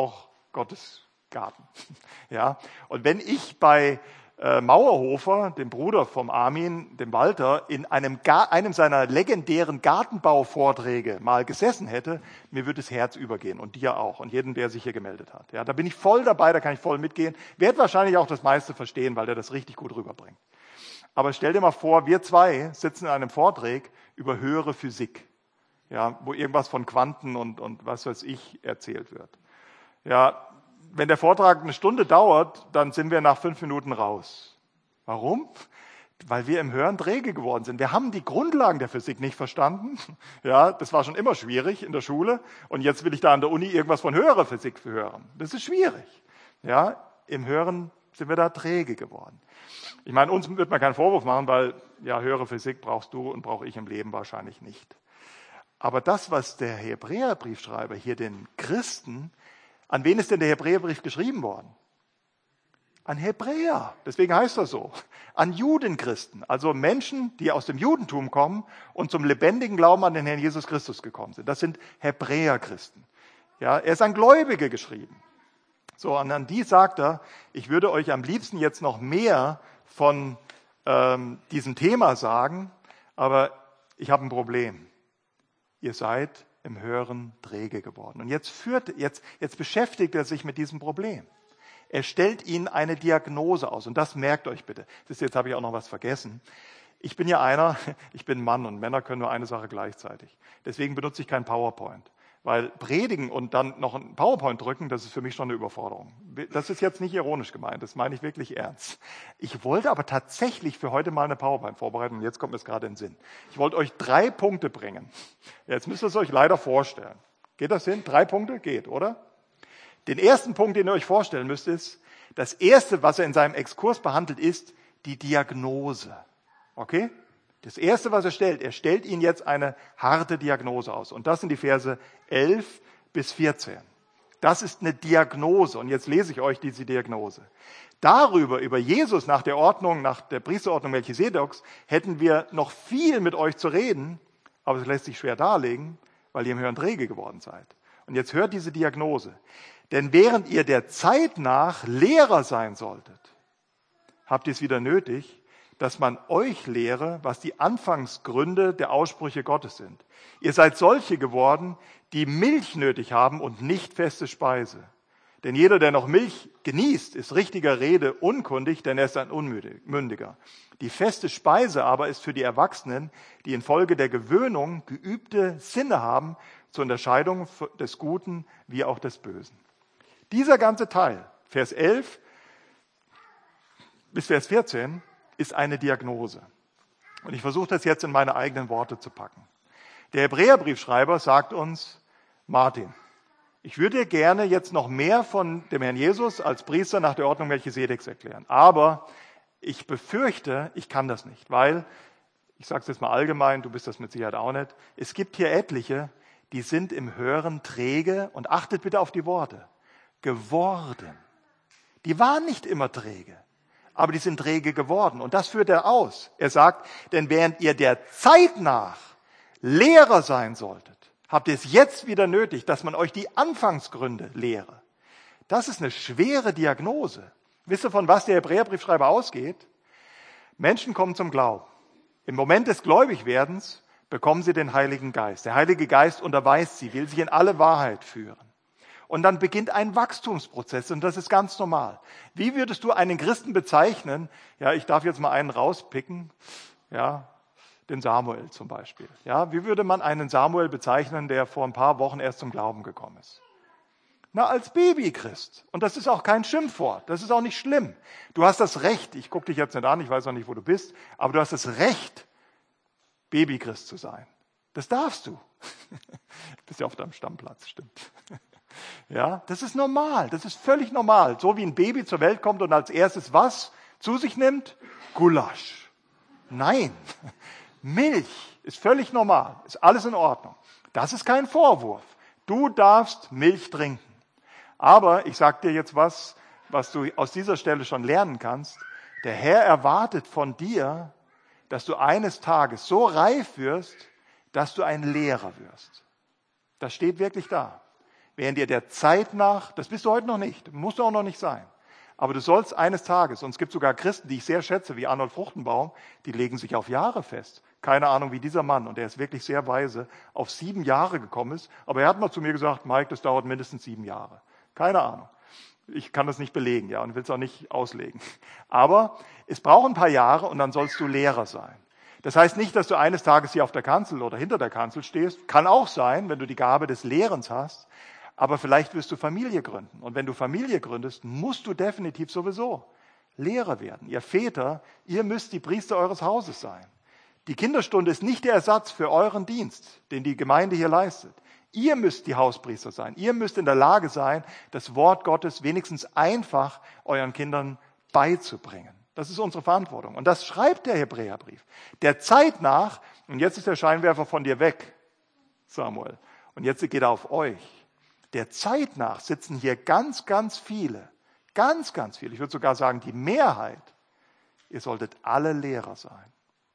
Gottes Garten. Ja, und wenn ich bei äh, Mauerhofer, dem Bruder vom Armin, dem Walter, in einem, Gar- einem seiner legendären Gartenbauvorträge mal gesessen hätte, mir würde das Herz übergehen und dir auch und jeden, der sich hier gemeldet hat. Ja, da bin ich voll dabei, da kann ich voll mitgehen. Werd wahrscheinlich auch das meiste verstehen, weil der das richtig gut rüberbringt. Aber stell dir mal vor, wir zwei sitzen in einem Vortrag über höhere Physik, ja, wo irgendwas von Quanten und, und was weiß ich erzählt wird. Ja, wenn der Vortrag eine Stunde dauert, dann sind wir nach fünf Minuten raus. Warum? Weil wir im Hören träge geworden sind. Wir haben die Grundlagen der Physik nicht verstanden. Ja, das war schon immer schwierig in der Schule. Und jetzt will ich da an der Uni irgendwas von höherer Physik hören. Das ist schwierig. Ja, im Hören sind wir da träge geworden. Ich meine, uns wird man keinen Vorwurf machen, weil ja, höhere Physik brauchst du und brauche ich im Leben wahrscheinlich nicht. Aber das, was der Hebräerbriefschreiber hier den Christen, an wen ist denn der Hebräerbrief geschrieben worden? An Hebräer, deswegen heißt das so. An Judenchristen, also Menschen, die aus dem Judentum kommen und zum lebendigen Glauben an den Herrn Jesus Christus gekommen sind. Das sind Hebräerchristen. Ja, er ist an Gläubige geschrieben. So, und an die sagt er, ich würde euch am liebsten jetzt noch mehr von ähm, diesem Thema sagen, aber ich habe ein Problem. Ihr seid im Hören träge geworden. Und jetzt führt, jetzt, jetzt beschäftigt er sich mit diesem Problem. Er stellt ihnen eine Diagnose aus. Und das merkt euch bitte. Das ist, jetzt habe ich auch noch was vergessen. Ich bin ja einer, ich bin Mann und Männer können nur eine Sache gleichzeitig. Deswegen benutze ich kein PowerPoint. Weil predigen und dann noch ein PowerPoint drücken, das ist für mich schon eine Überforderung. Das ist jetzt nicht ironisch gemeint, das meine ich wirklich ernst. Ich wollte aber tatsächlich für heute mal eine PowerPoint vorbereiten und jetzt kommt mir es gerade in den Sinn. Ich wollte euch drei Punkte bringen. Jetzt müsst ihr es euch leider vorstellen. Geht das hin? Drei Punkte? Geht, oder? Den ersten Punkt, den ihr euch vorstellen müsst, ist, das erste, was er in seinem Exkurs behandelt, ist die Diagnose. Okay? Das erste, was er stellt, er stellt ihnen jetzt eine harte Diagnose aus. Und das sind die Verse elf bis vierzehn. Das ist eine Diagnose. Und jetzt lese ich euch diese Diagnose. Darüber, über Jesus nach der Ordnung, nach der Priesterordnung Melchisedeks, hätten wir noch viel mit euch zu reden, aber es lässt sich schwer darlegen, weil ihr im Hören träge geworden seid. Und jetzt hört diese Diagnose. Denn während ihr der Zeit nach Lehrer sein solltet, habt ihr es wieder nötig, dass man euch lehre, was die Anfangsgründe der Aussprüche Gottes sind. Ihr seid solche geworden, die Milch nötig haben und nicht feste Speise. Denn jeder, der noch Milch genießt, ist richtiger Rede unkundig, denn er ist ein Unmündiger. Die feste Speise aber ist für die Erwachsenen, die infolge der Gewöhnung geübte Sinne haben, zur Unterscheidung des Guten wie auch des Bösen. Dieser ganze Teil, Vers elf bis Vers vierzehn, ist eine Diagnose. Und ich versuche das jetzt in meine eigenen Worte zu packen. Der Hebräerbriefschreiber sagt uns, Martin, ich würde dir gerne jetzt noch mehr von dem Herrn Jesus als Priester nach der Ordnung Melchisedeks erklären. Aber ich befürchte, ich kann das nicht, weil, ich sage es jetzt mal allgemein, du bist das mit Sicherheit auch nicht, es gibt hier etliche, die sind im Hören träge, und achtet bitte auf die Worte, geworden. Die waren nicht immer träge. Aber die sind träge geworden. Und das führt er aus. Er sagt, denn während ihr der Zeit nach Lehrer sein solltet, habt ihr es jetzt wieder nötig, dass man euch die Anfangsgründe lehre. Das ist eine schwere Diagnose. Wisst ihr, von was der Hebräerbriefschreiber ausgeht? Menschen kommen zum Glauben. Im Moment des Gläubigwerdens bekommen sie den Heiligen Geist. Der Heilige Geist unterweist sie, will sie in alle Wahrheit führen. Und dann beginnt ein Wachstumsprozess und das ist ganz normal. Wie würdest du einen Christen bezeichnen? Ja, ich darf jetzt mal einen rauspicken. Ja, den Samuel zum Beispiel. Ja, wie würde man einen Samuel bezeichnen, der vor ein paar Wochen erst zum Glauben gekommen ist? Na, als Babychrist. Und das ist auch kein Schimpfwort. Das ist auch nicht schlimm. Du hast das Recht, ich gucke dich jetzt nicht an, ich weiß auch nicht, wo du bist, aber du hast das Recht, Babychrist zu sein. Das darfst du. Du bist ja auf deinem Stammplatz, stimmt. Ja, das ist normal, das ist völlig normal. So wie ein Baby zur Welt kommt und als erstes was zu sich nimmt? Gulasch. Nein, Milch ist völlig normal, ist alles in Ordnung. Das ist kein Vorwurf. Du darfst Milch trinken. Aber ich sage dir jetzt was, was du aus dieser Stelle schon lernen kannst. Der Herr erwartet von dir, dass du eines Tages so reif wirst, dass du ein Lehrer wirst. Das steht wirklich da. während ihr der Zeit nach, das bist du heute noch nicht, musst du auch noch nicht sein, aber du sollst eines Tages, und es gibt sogar Christen, die ich sehr schätze, wie Arnold Fruchtenbaum, die legen sich auf Jahre fest. Keine Ahnung, wie dieser Mann, und der ist wirklich sehr weise, auf sieben Jahre gekommen ist. Aber er hat mal zu mir gesagt, Mike, das dauert mindestens sieben Jahre. Keine Ahnung. Ich kann das nicht belegen, ja, und will es auch nicht auslegen. Aber es braucht ein paar Jahre und dann sollst du Lehrer sein. Das heißt nicht, dass du eines Tages hier auf der Kanzel oder hinter der Kanzel stehst. Kann auch sein, wenn du die Gabe des Lehrens hast. Aber vielleicht wirst du Familie gründen. Und wenn du Familie gründest, musst du definitiv sowieso Lehrer werden. Ihr Väter, ihr müsst die Priester eures Hauses sein. Die Kinderstunde ist nicht der Ersatz für euren Dienst, den die Gemeinde hier leistet. Ihr müsst die Hauspriester sein. Ihr müsst in der Lage sein, das Wort Gottes wenigstens einfach euren Kindern beizubringen. Das ist unsere Verantwortung. Und das schreibt der Hebräerbrief. Der Zeit nach, und jetzt ist der Scheinwerfer von dir weg, Samuel, und jetzt geht er auf euch. Der Zeit nach sitzen hier ganz, ganz viele, ganz, ganz viele, ich würde sogar sagen die Mehrheit, ihr solltet alle Lehrer sein.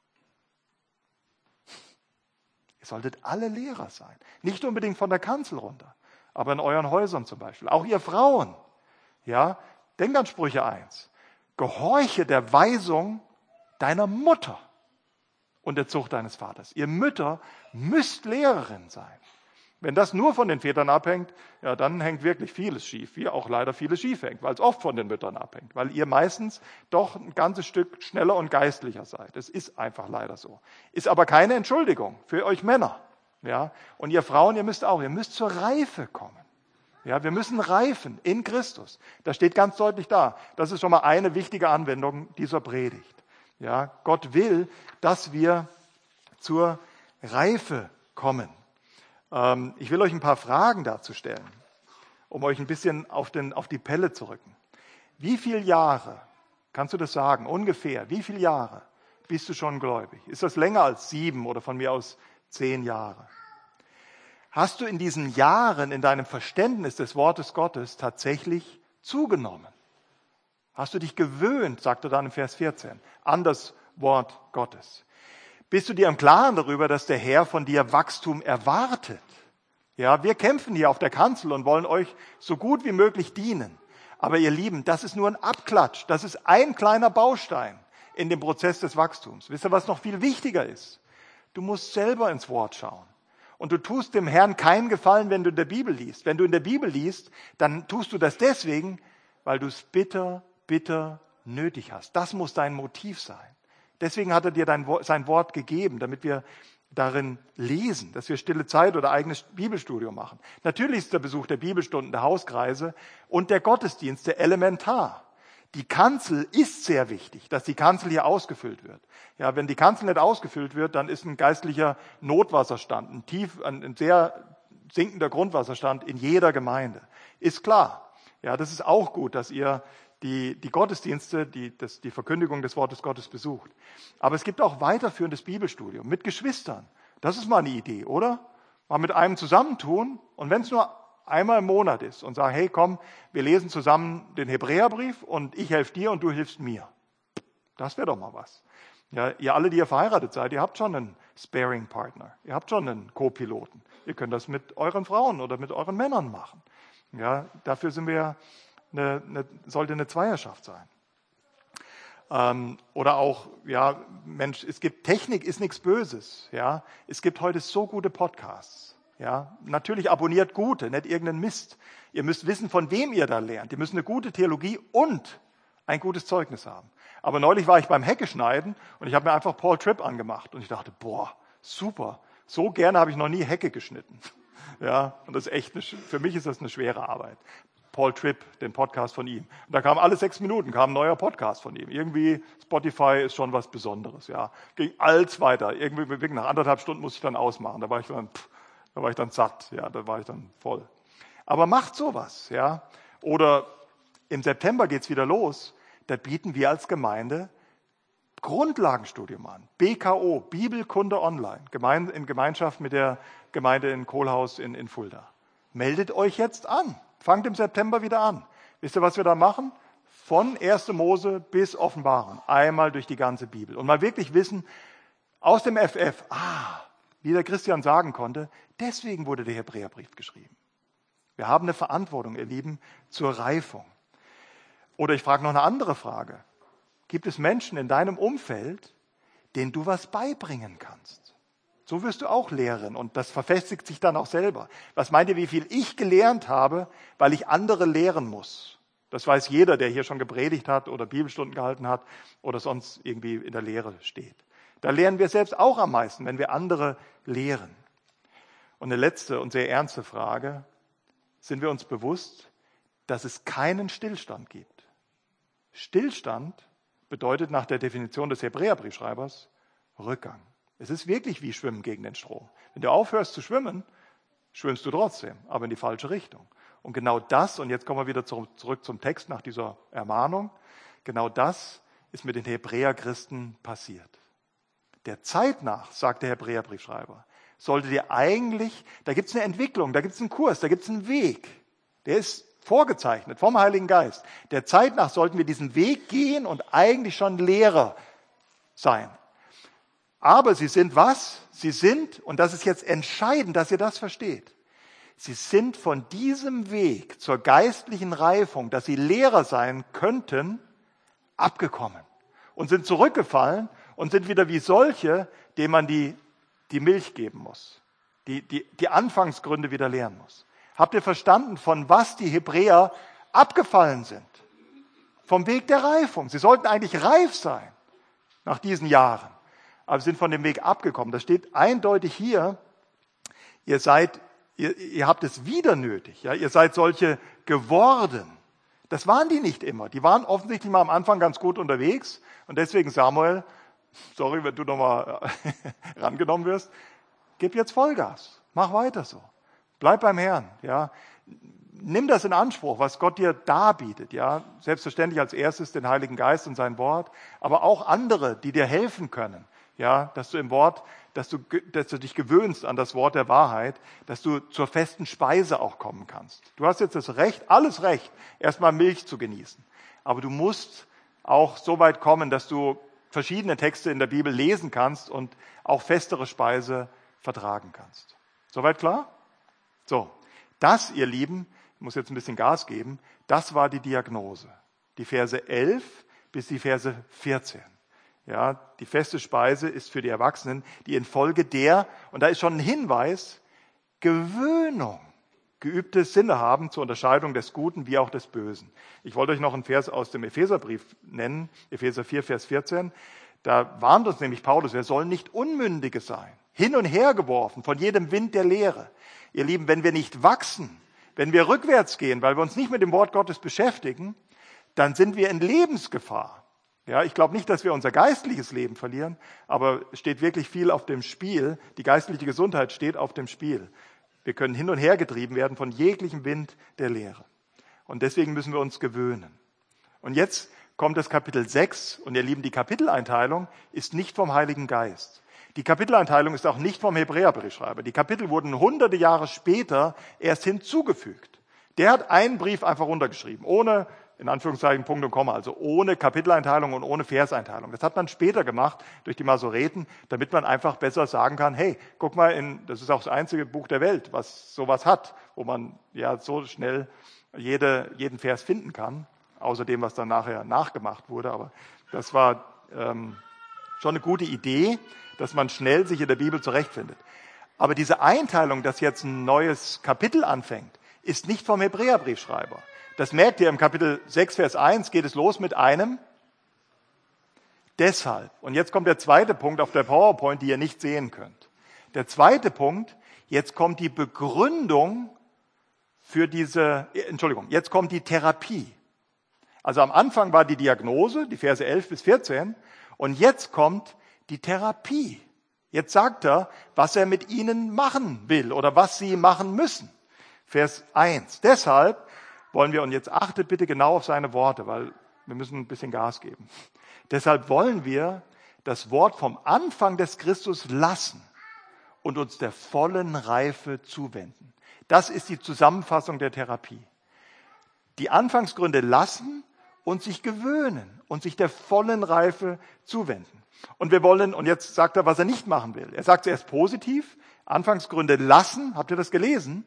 Ihr solltet alle Lehrer sein. Nicht unbedingt von der Kanzel runter, aber in euren Häusern zum Beispiel. Auch ihr Frauen. Ja, denkt an Sprüche eins. Gehorche der Weisung deiner Mutter und der Zucht deines Vaters. Ihr Mütter müsst Lehrerin sein. Wenn das nur von den Vätern abhängt, ja, dann hängt wirklich vieles schief, wie auch leider vieles schief hängt, weil es oft von den Müttern abhängt, weil ihr meistens doch ein ganzes Stück schneller und geistlicher seid. Das ist einfach leider so. Ist aber keine Entschuldigung für euch Männer. Ja? Und ihr Frauen, ihr müsst auch, ihr müsst zur Reife kommen. Ja, wir müssen reifen in Christus. Das steht ganz deutlich da. Das ist schon mal eine wichtige Anwendung dieser Predigt. Ja, Gott will, dass wir zur Reife kommen. Ähm, ich will euch ein paar Fragen dazu stellen, um euch ein bisschen auf, den, auf die Pelle zu rücken. Wie viele Jahre, kannst du das sagen, ungefähr, wie viele Jahre bist du schon gläubig? Ist das länger als sieben oder von mir aus zehn Jahre? Hast du in diesen Jahren in deinem Verständnis des Wortes Gottes tatsächlich zugenommen? Hast du dich gewöhnt, sagt er dann im Vers vierzehn, an das Wort Gottes? Bist du dir im Klaren darüber, dass der Herr von dir Wachstum erwartet? Ja, wir kämpfen hier auf der Kanzel und wollen euch so gut wie möglich dienen. Aber ihr Lieben, das ist nur ein Abklatsch. Das ist ein kleiner Baustein in dem Prozess des Wachstums. Wisst ihr, was noch viel wichtiger ist? Du musst selber ins Wort schauen. Und du tust dem Herrn keinen Gefallen, wenn du in der Bibel liest. Wenn du in der Bibel liest, dann tust du das deswegen, weil du es bitter, bitter nötig hast. Das muss dein Motiv sein. Deswegen hat er dir dein, sein Wort gegeben, damit wir darin lesen, dass wir stille Zeit oder eigenes Bibelstudium machen. Natürlich ist der Besuch der Bibelstunden, der Hauskreise und der Gottesdienste elementar. Die Kanzel ist sehr wichtig, dass die Kanzel hier ausgefüllt wird. Ja, wenn die Kanzel nicht ausgefüllt wird, dann ist ein geistlicher Notwasserstand, ein tief, ein, ein sehr sinkender Grundwasserstand in jeder Gemeinde. Ist klar. Ja, das ist auch gut, dass ihr die, die Gottesdienste, die, das, die Verkündigung des Wortes Gottes besucht. Aber es gibt auch weiterführendes Bibelstudium mit Geschwistern. Das ist mal eine Idee, oder? Mal mit einem zusammentun und wenn es nur einmal im Monat ist und sagen, hey, komm, wir lesen zusammen den Hebräerbrief und ich helfe dir und du hilfst mir. Das wäre doch mal was. Ja, ihr alle, die ihr verheiratet seid, ihr habt schon einen Sparing-Partner. Ihr habt schon einen Co-Piloten. Ihr könnt das mit euren Frauen oder mit euren Männern machen. Ja, dafür sind wir eine, eine, sollte eine Zweierschaft sein. Ähm, oder auch, ja, Mensch, es gibt, Technik ist nichts Böses. Ja, es gibt heute so gute Podcasts. Ja, natürlich abonniert gute, nicht irgendeinen Mist. Ihr müsst wissen, von wem ihr da lernt. Ihr müsst eine gute Theologie und ein gutes Zeugnis haben. Aber neulich war ich beim Hecke-Schneiden und ich habe mir einfach Paul Tripp angemacht und ich dachte, boah, super, so gerne habe ich noch nie Hecke geschnitten. Ja, und das ist echt, eine, für mich ist das eine schwere Arbeit. Paul Tripp, den Podcast von ihm. Und da kam alle sechs Minuten kam ein neuer Podcast von ihm. Irgendwie Spotify ist schon was Besonderes. Ja, ging alles weiter. Irgendwie nach anderthalb Stunden musste ich dann ausmachen. Da war ich dann pff, Da war ich dann satt, ja, da war ich dann voll. Aber macht sowas, ja. Oder im September geht's wieder los. Da bieten wir als Gemeinde Grundlagenstudium an. B K O, Bibelkunde Online, in Gemeinschaft mit der Gemeinde in Kohlhaus in, in Fulda. Meldet euch jetzt an. Fangt im September wieder an. Wisst ihr, was wir da machen? Von erste Mose bis Offenbarung. Einmal durch die ganze Bibel. Und mal wirklich wissen, aus dem F F, ah, wie der Christian sagen konnte, deswegen wurde der Hebräerbrief geschrieben. Wir haben eine Verantwortung, ihr Lieben, zur Reifung. Oder ich frage noch eine andere Frage. Gibt es Menschen in deinem Umfeld, denen du was beibringen kannst? So wirst du auch lehren und das verfestigt sich dann auch selber. Was meint ihr, wie viel ich gelernt habe, weil ich andere lehren muss? Das weiß jeder, der hier schon gepredigt hat oder Bibelstunden gehalten hat oder sonst irgendwie in der Lehre steht. Da lernen wir selbst auch am meisten, wenn wir andere lehren. Und eine letzte und sehr ernste Frage. Sind wir uns bewusst, dass es keinen Stillstand gibt? Stillstand bedeutet nach der Definition des Hebräerbriefschreibers Rückgang. Es ist wirklich wie Schwimmen gegen den Strom. Wenn du aufhörst zu schwimmen, schwimmst du trotzdem, aber in die falsche Richtung. Und genau das, und jetzt kommen wir wieder zurück zum Text nach dieser Ermahnung, genau das ist mit den Hebräerchristen passiert. Der Zeit nach, sagt der Hebräerbriefschreiber, sollte dir eigentlich, da gibt es eine Entwicklung, da gibt es einen Kurs, da gibt es einen Weg. Der ist vorgezeichnet vom Heiligen Geist. Der Zeit nach sollten wir diesen Weg gehen und eigentlich schon Lehrer sein. Aber sie sind was? Sie sind, und das ist jetzt entscheidend, dass ihr das versteht, sie sind von diesem Weg zur geistlichen Reifung, dass sie Lehrer sein könnten, abgekommen und sind zurückgefallen und sind wieder wie solche, denen man die, die Milch geben muss, die, die, die Anfangsgründe wieder lehren muss. Habt ihr verstanden, von was die Hebräer abgefallen sind? Vom Weg der Reifung. Sie sollten eigentlich reif sein nach diesen Jahren, aber sind von dem Weg abgekommen. Das steht eindeutig hier. Ihr seid, ihr, ihr habt es wieder nötig. Ja? Ihr seid solche geworden. Das waren die nicht immer. Die waren offensichtlich mal am Anfang ganz gut unterwegs und deswegen Samuel, sorry, wenn du nochmal rangenommen wirst, gib jetzt Vollgas. Mach weiter so. Bleib beim Herrn, ja. Nimm das in Anspruch, was Gott dir darbietet, ja. Selbstverständlich als erstes den Heiligen Geist und sein Wort, aber auch andere, die dir helfen können, ja, dass du im Wort, dass du, dass du dich gewöhnst an das Wort der Wahrheit, dass du zur festen Speise auch kommen kannst. Du hast jetzt das Recht, alles Recht, erstmal Milch zu genießen. Aber du musst auch so weit kommen, dass du verschiedene Texte in der Bibel lesen kannst und auch festere Speise vertragen kannst. Soweit klar? So, das, ihr Lieben, ich muss jetzt ein bisschen Gas geben, das war die Diagnose. Die Verse elf bis die Verse vierzehn. Ja, die feste Speise ist für die Erwachsenen, die infolge der, und da ist schon ein Hinweis, Gewöhnung, geübte Sinne haben zur Unterscheidung des Guten wie auch des Bösen. Ich wollte euch noch einen Vers aus dem Epheserbrief nennen, Epheser vier, Vers vierzehn. Da warnt uns nämlich Paulus, wir sollen nicht Unmündige sein, hin und her geworfen von jedem Wind der Lehre. Ihr Lieben, wenn wir nicht wachsen, wenn wir rückwärts gehen, weil wir uns nicht mit dem Wort Gottes beschäftigen, dann sind wir in Lebensgefahr. Ja, ich glaube nicht, dass wir unser geistliches Leben verlieren, aber es steht wirklich viel auf dem Spiel. Die geistliche Gesundheit steht auf dem Spiel. Wir können hin und her getrieben werden von jeglichem Wind der Lehre. Und deswegen müssen wir uns gewöhnen. Und jetzt kommt das Kapitel sechs und ihr Lieben, die Kapiteleinteilung ist nicht vom Heiligen Geist. Die Kapiteleinteilung ist auch nicht vom Hebräerbriefschreiber. Die Kapitel wurden hunderte Jahre später erst hinzugefügt. Der hat einen Brief einfach runtergeschrieben, ohne, in Anführungszeichen, Punkt und Komma, also ohne Kapiteleinteilung und ohne Verseinteilung. Das hat man später gemacht durch die Masoreten, damit man einfach besser sagen kann, hey, guck mal, in, das ist auch das einzige Buch der Welt, was sowas hat, wo man ja so schnell jede, jeden Vers finden kann, außer dem, was dann nachher nachgemacht wurde. Aber das war ähm, schon eine gute Idee, dass man schnell sich in der Bibel zurechtfindet. Aber diese Einteilung, dass jetzt ein neues Kapitel anfängt, ist nicht vom Hebräerbriefschreiber. Das merkt ihr im Kapitel sechs, Vers eins, geht es los mit einem Deshalb. Und jetzt kommt der zweite Punkt auf der PowerPoint, die ihr nicht sehen könnt. Der zweite Punkt, jetzt kommt die Begründung für diese, Entschuldigung, jetzt kommt die Therapie. Also am Anfang war die Diagnose, die Verse elf bis vierzehn, und jetzt kommt die Therapie. Jetzt sagt er, was er mit ihnen machen will oder was sie machen müssen. Vers eins. Deshalb wollen wir, und jetzt achtet bitte genau auf seine Worte, weil wir müssen ein bisschen Gas geben. Deshalb wollen wir das Wort vom Anfang des Christus lassen und uns der vollen Reife zuwenden. Das ist die Zusammenfassung der Therapie. Die Anfangsgründe lassen und sich gewöhnen und sich der vollen Reife zuwenden. Und wir wollen, und jetzt sagt er, was er nicht machen will. Er sagt zuerst positiv, Anfangsgründe lassen, habt ihr das gelesen?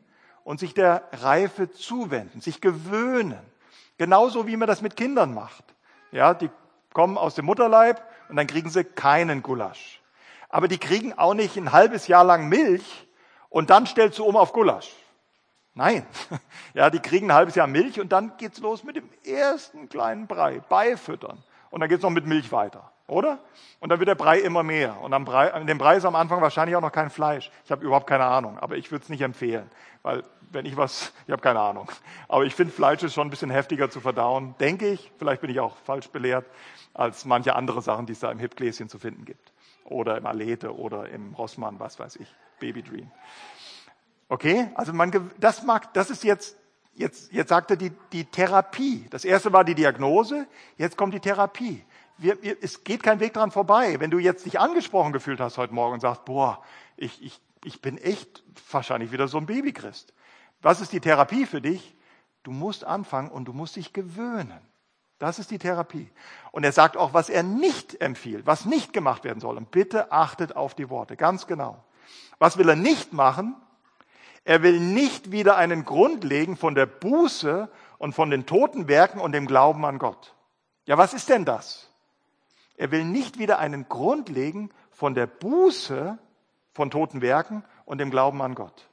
und sich der Reife zuwenden, sich gewöhnen. Genauso wie man das mit Kindern macht. Ja, die kommen aus dem Mutterleib und dann kriegen sie keinen Gulasch. Aber die kriegen auch nicht ein halbes Jahr lang Milch und dann stellst du um auf Gulasch. Nein, ja, die kriegen ein halbes Jahr Milch und dann geht's los mit dem ersten kleinen Brei, beifüttern. Und dann geht's noch mit Milch weiter, oder? Und dann wird der Brei immer mehr. Und am Brei, in dem Brei ist am Anfang wahrscheinlich auch noch kein Fleisch. Ich habe überhaupt keine Ahnung, aber ich würde es nicht empfehlen. Weil wenn ich was, ich habe keine Ahnung. Aber ich finde, Fleisch ist schon ein bisschen heftiger zu verdauen, denke ich. Vielleicht bin ich auch falsch belehrt, als manche andere Sachen, die es da im Hip-Gläschen zu finden gibt. Oder im Alete oder im Rossmann, was weiß ich, Baby Dream. Okay, also man, das mag, das ist jetzt, jetzt, jetzt sagt er die, die Therapie. Das erste war die Diagnose, jetzt kommt die Therapie. Wir, wir, es geht kein Weg dran vorbei. Wenn du jetzt dich angesprochen gefühlt hast heute Morgen und sagst, boah, ich, ich, ich bin echt wahrscheinlich wieder so ein Babychrist. Was ist die Therapie für dich? Du musst anfangen und du musst dich gewöhnen. Das ist die Therapie. Und er sagt auch, was er nicht empfiehlt, was nicht gemacht werden soll. Und bitte achtet auf die Worte, ganz genau. Was will er nicht machen? Er will nicht wieder einen Grund legen von der Buße und von den toten Werken und dem Glauben an Gott. Ja, was ist denn das? Er will nicht wieder einen Grund legen von der Buße von toten Werken und dem Glauben an Gott.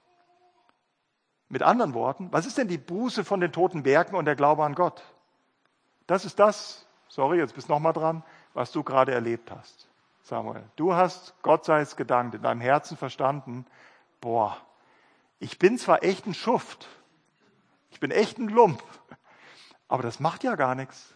Mit anderen Worten, was ist denn die Buße von den toten Werken und der Glaube an Gott? Das ist das, sorry, jetzt bist du nochmal dran, was du gerade erlebt hast, Samuel. Du hast, Gott sei es gedankt, in deinem Herzen verstanden, boah, ich bin zwar echt ein Schuft, ich bin echt ein Lump, aber das macht ja gar nichts.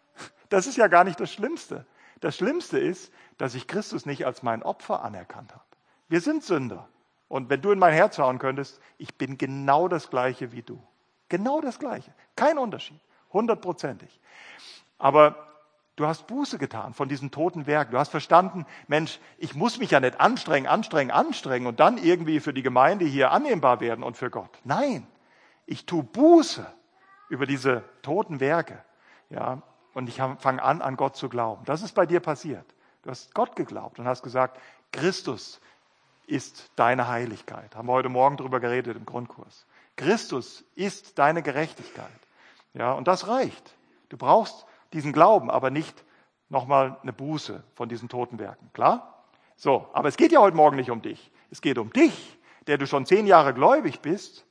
Das ist ja gar nicht das Schlimmste. Das Schlimmste ist, dass ich Christus nicht als mein Opfer anerkannt habe. Wir sind Sünder. Und wenn du in mein Herz schauen könntest, ich bin genau das Gleiche wie du. Genau das Gleiche. Kein Unterschied. Hundertprozentig. Aber du hast Buße getan von diesen toten Werken. Du hast verstanden, Mensch, ich muss mich ja nicht anstrengen, anstrengen, anstrengen und dann irgendwie für die Gemeinde hier annehmbar werden und für Gott. Nein, ich tue Buße über diese toten Werke. Ja, und ich fange an, an Gott zu glauben. Das ist bei dir passiert. Du hast Gott geglaubt und hast gesagt, Christus ist deine Heiligkeit. Haben wir heute Morgen darüber geredet im Grundkurs. Christus ist deine Gerechtigkeit. Ja, und das reicht. Du brauchst diesen Glauben, aber nicht nochmal eine Buße von diesen toten Werken. Klar? So, aber es geht ja heute Morgen nicht um dich. Es geht um dich, der du schon zehn Jahre gläubig bist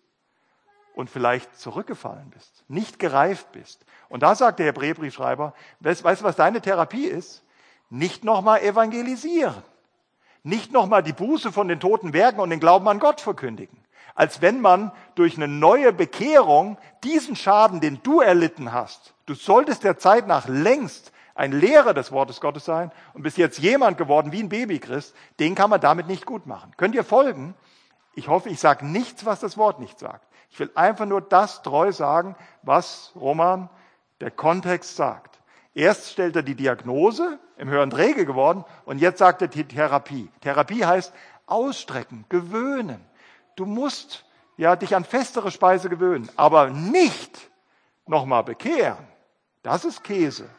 und vielleicht zurückgefallen bist, nicht gereift bist. Und da sagt der Hebräerbriefschreiber, weißt du, was deine Therapie ist? Nicht nochmal evangelisieren. Nicht nochmal die Buße von den toten Werken und den Glauben an Gott verkündigen. Als wenn man durch eine neue Bekehrung diesen Schaden, den du erlitten hast, du solltest der Zeit nach längst ein Lehrer des Wortes Gottes sein und bist jetzt jemand geworden wie ein Babychrist, den kann man damit nicht gut machen. Könnt ihr folgen? Ich hoffe, ich sage nichts, was das Wort nicht sagt. Ich will einfach nur das treu sagen, was Roman, der Kontext sagt. Erst stellt er die Diagnose, im Hören träge geworden, und jetzt sagt er die Therapie. Therapie heißt ausstrecken, gewöhnen. Du musst ja dich an festere Speise gewöhnen, aber nicht nochmal bekehren. Das ist Käse.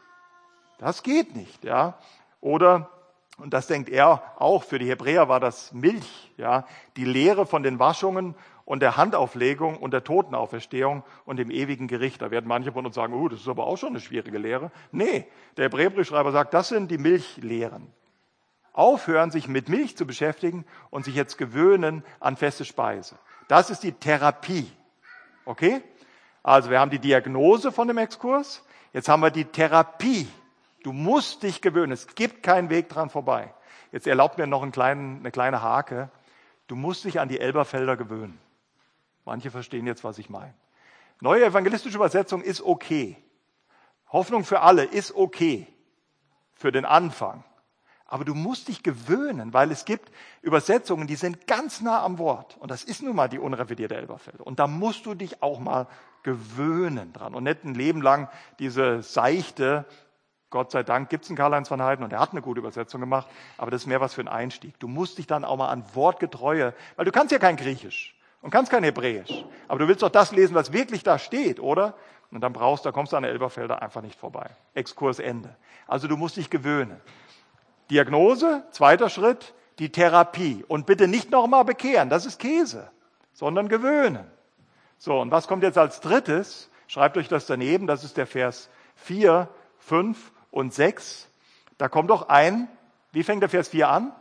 Das geht nicht, ja. Oder, und das denkt er auch, für die Hebräer war das Milch, ja, die Lehre von den Waschungen und der Handauflegung und der Totenauferstehung und dem ewigen Gericht. Da werden manche von uns sagen, oh, das ist aber auch schon eine schwierige Lehre. Nee, der Hebräerbriefschreiber sagt, das sind die Milchlehren. Aufhören, sich mit Milch zu beschäftigen und sich jetzt gewöhnen an feste Speise. Das ist die Therapie. Okay? Also wir haben die Diagnose von dem Exkurs, jetzt haben wir die Therapie. Du musst dich gewöhnen, es gibt keinen Weg dran vorbei. Jetzt erlaubt mir noch einen kleinen, eine kleine Hake. Du musst dich an die Elberfelder gewöhnen. Manche verstehen jetzt, was ich meine. Neue evangelistische Übersetzung ist okay. Hoffnung für alle ist okay. Für den Anfang. Aber du musst dich gewöhnen, weil es gibt Übersetzungen, die sind ganz nah am Wort. Und das ist nun mal die unrevidierte Elberfelder. Und da musst du dich auch mal gewöhnen dran. Und nicht ein Leben lang diese seichte, Gott sei Dank gibt es einen Karl-Heinz van Heiden und er hat eine gute Übersetzung gemacht, aber das ist mehr was für einen Einstieg. Du musst dich dann auch mal an Wortgetreue, weil du kannst ja kein Griechisch und kannst kein Hebräisch, aber du willst doch das lesen, was wirklich da steht, oder? Und dann brauchst, da kommst du an der Elberfelder einfach nicht vorbei. Exkurs Ende. Also du musst dich gewöhnen. Diagnose, zweiter Schritt, die Therapie. Und bitte nicht nochmal bekehren, das ist Käse, sondern gewöhnen. So, und was kommt jetzt als drittes? Schreibt euch das daneben, das ist der Vers vier, fünf und sechs. Da kommt doch ein, wie fängt der Vers vier an?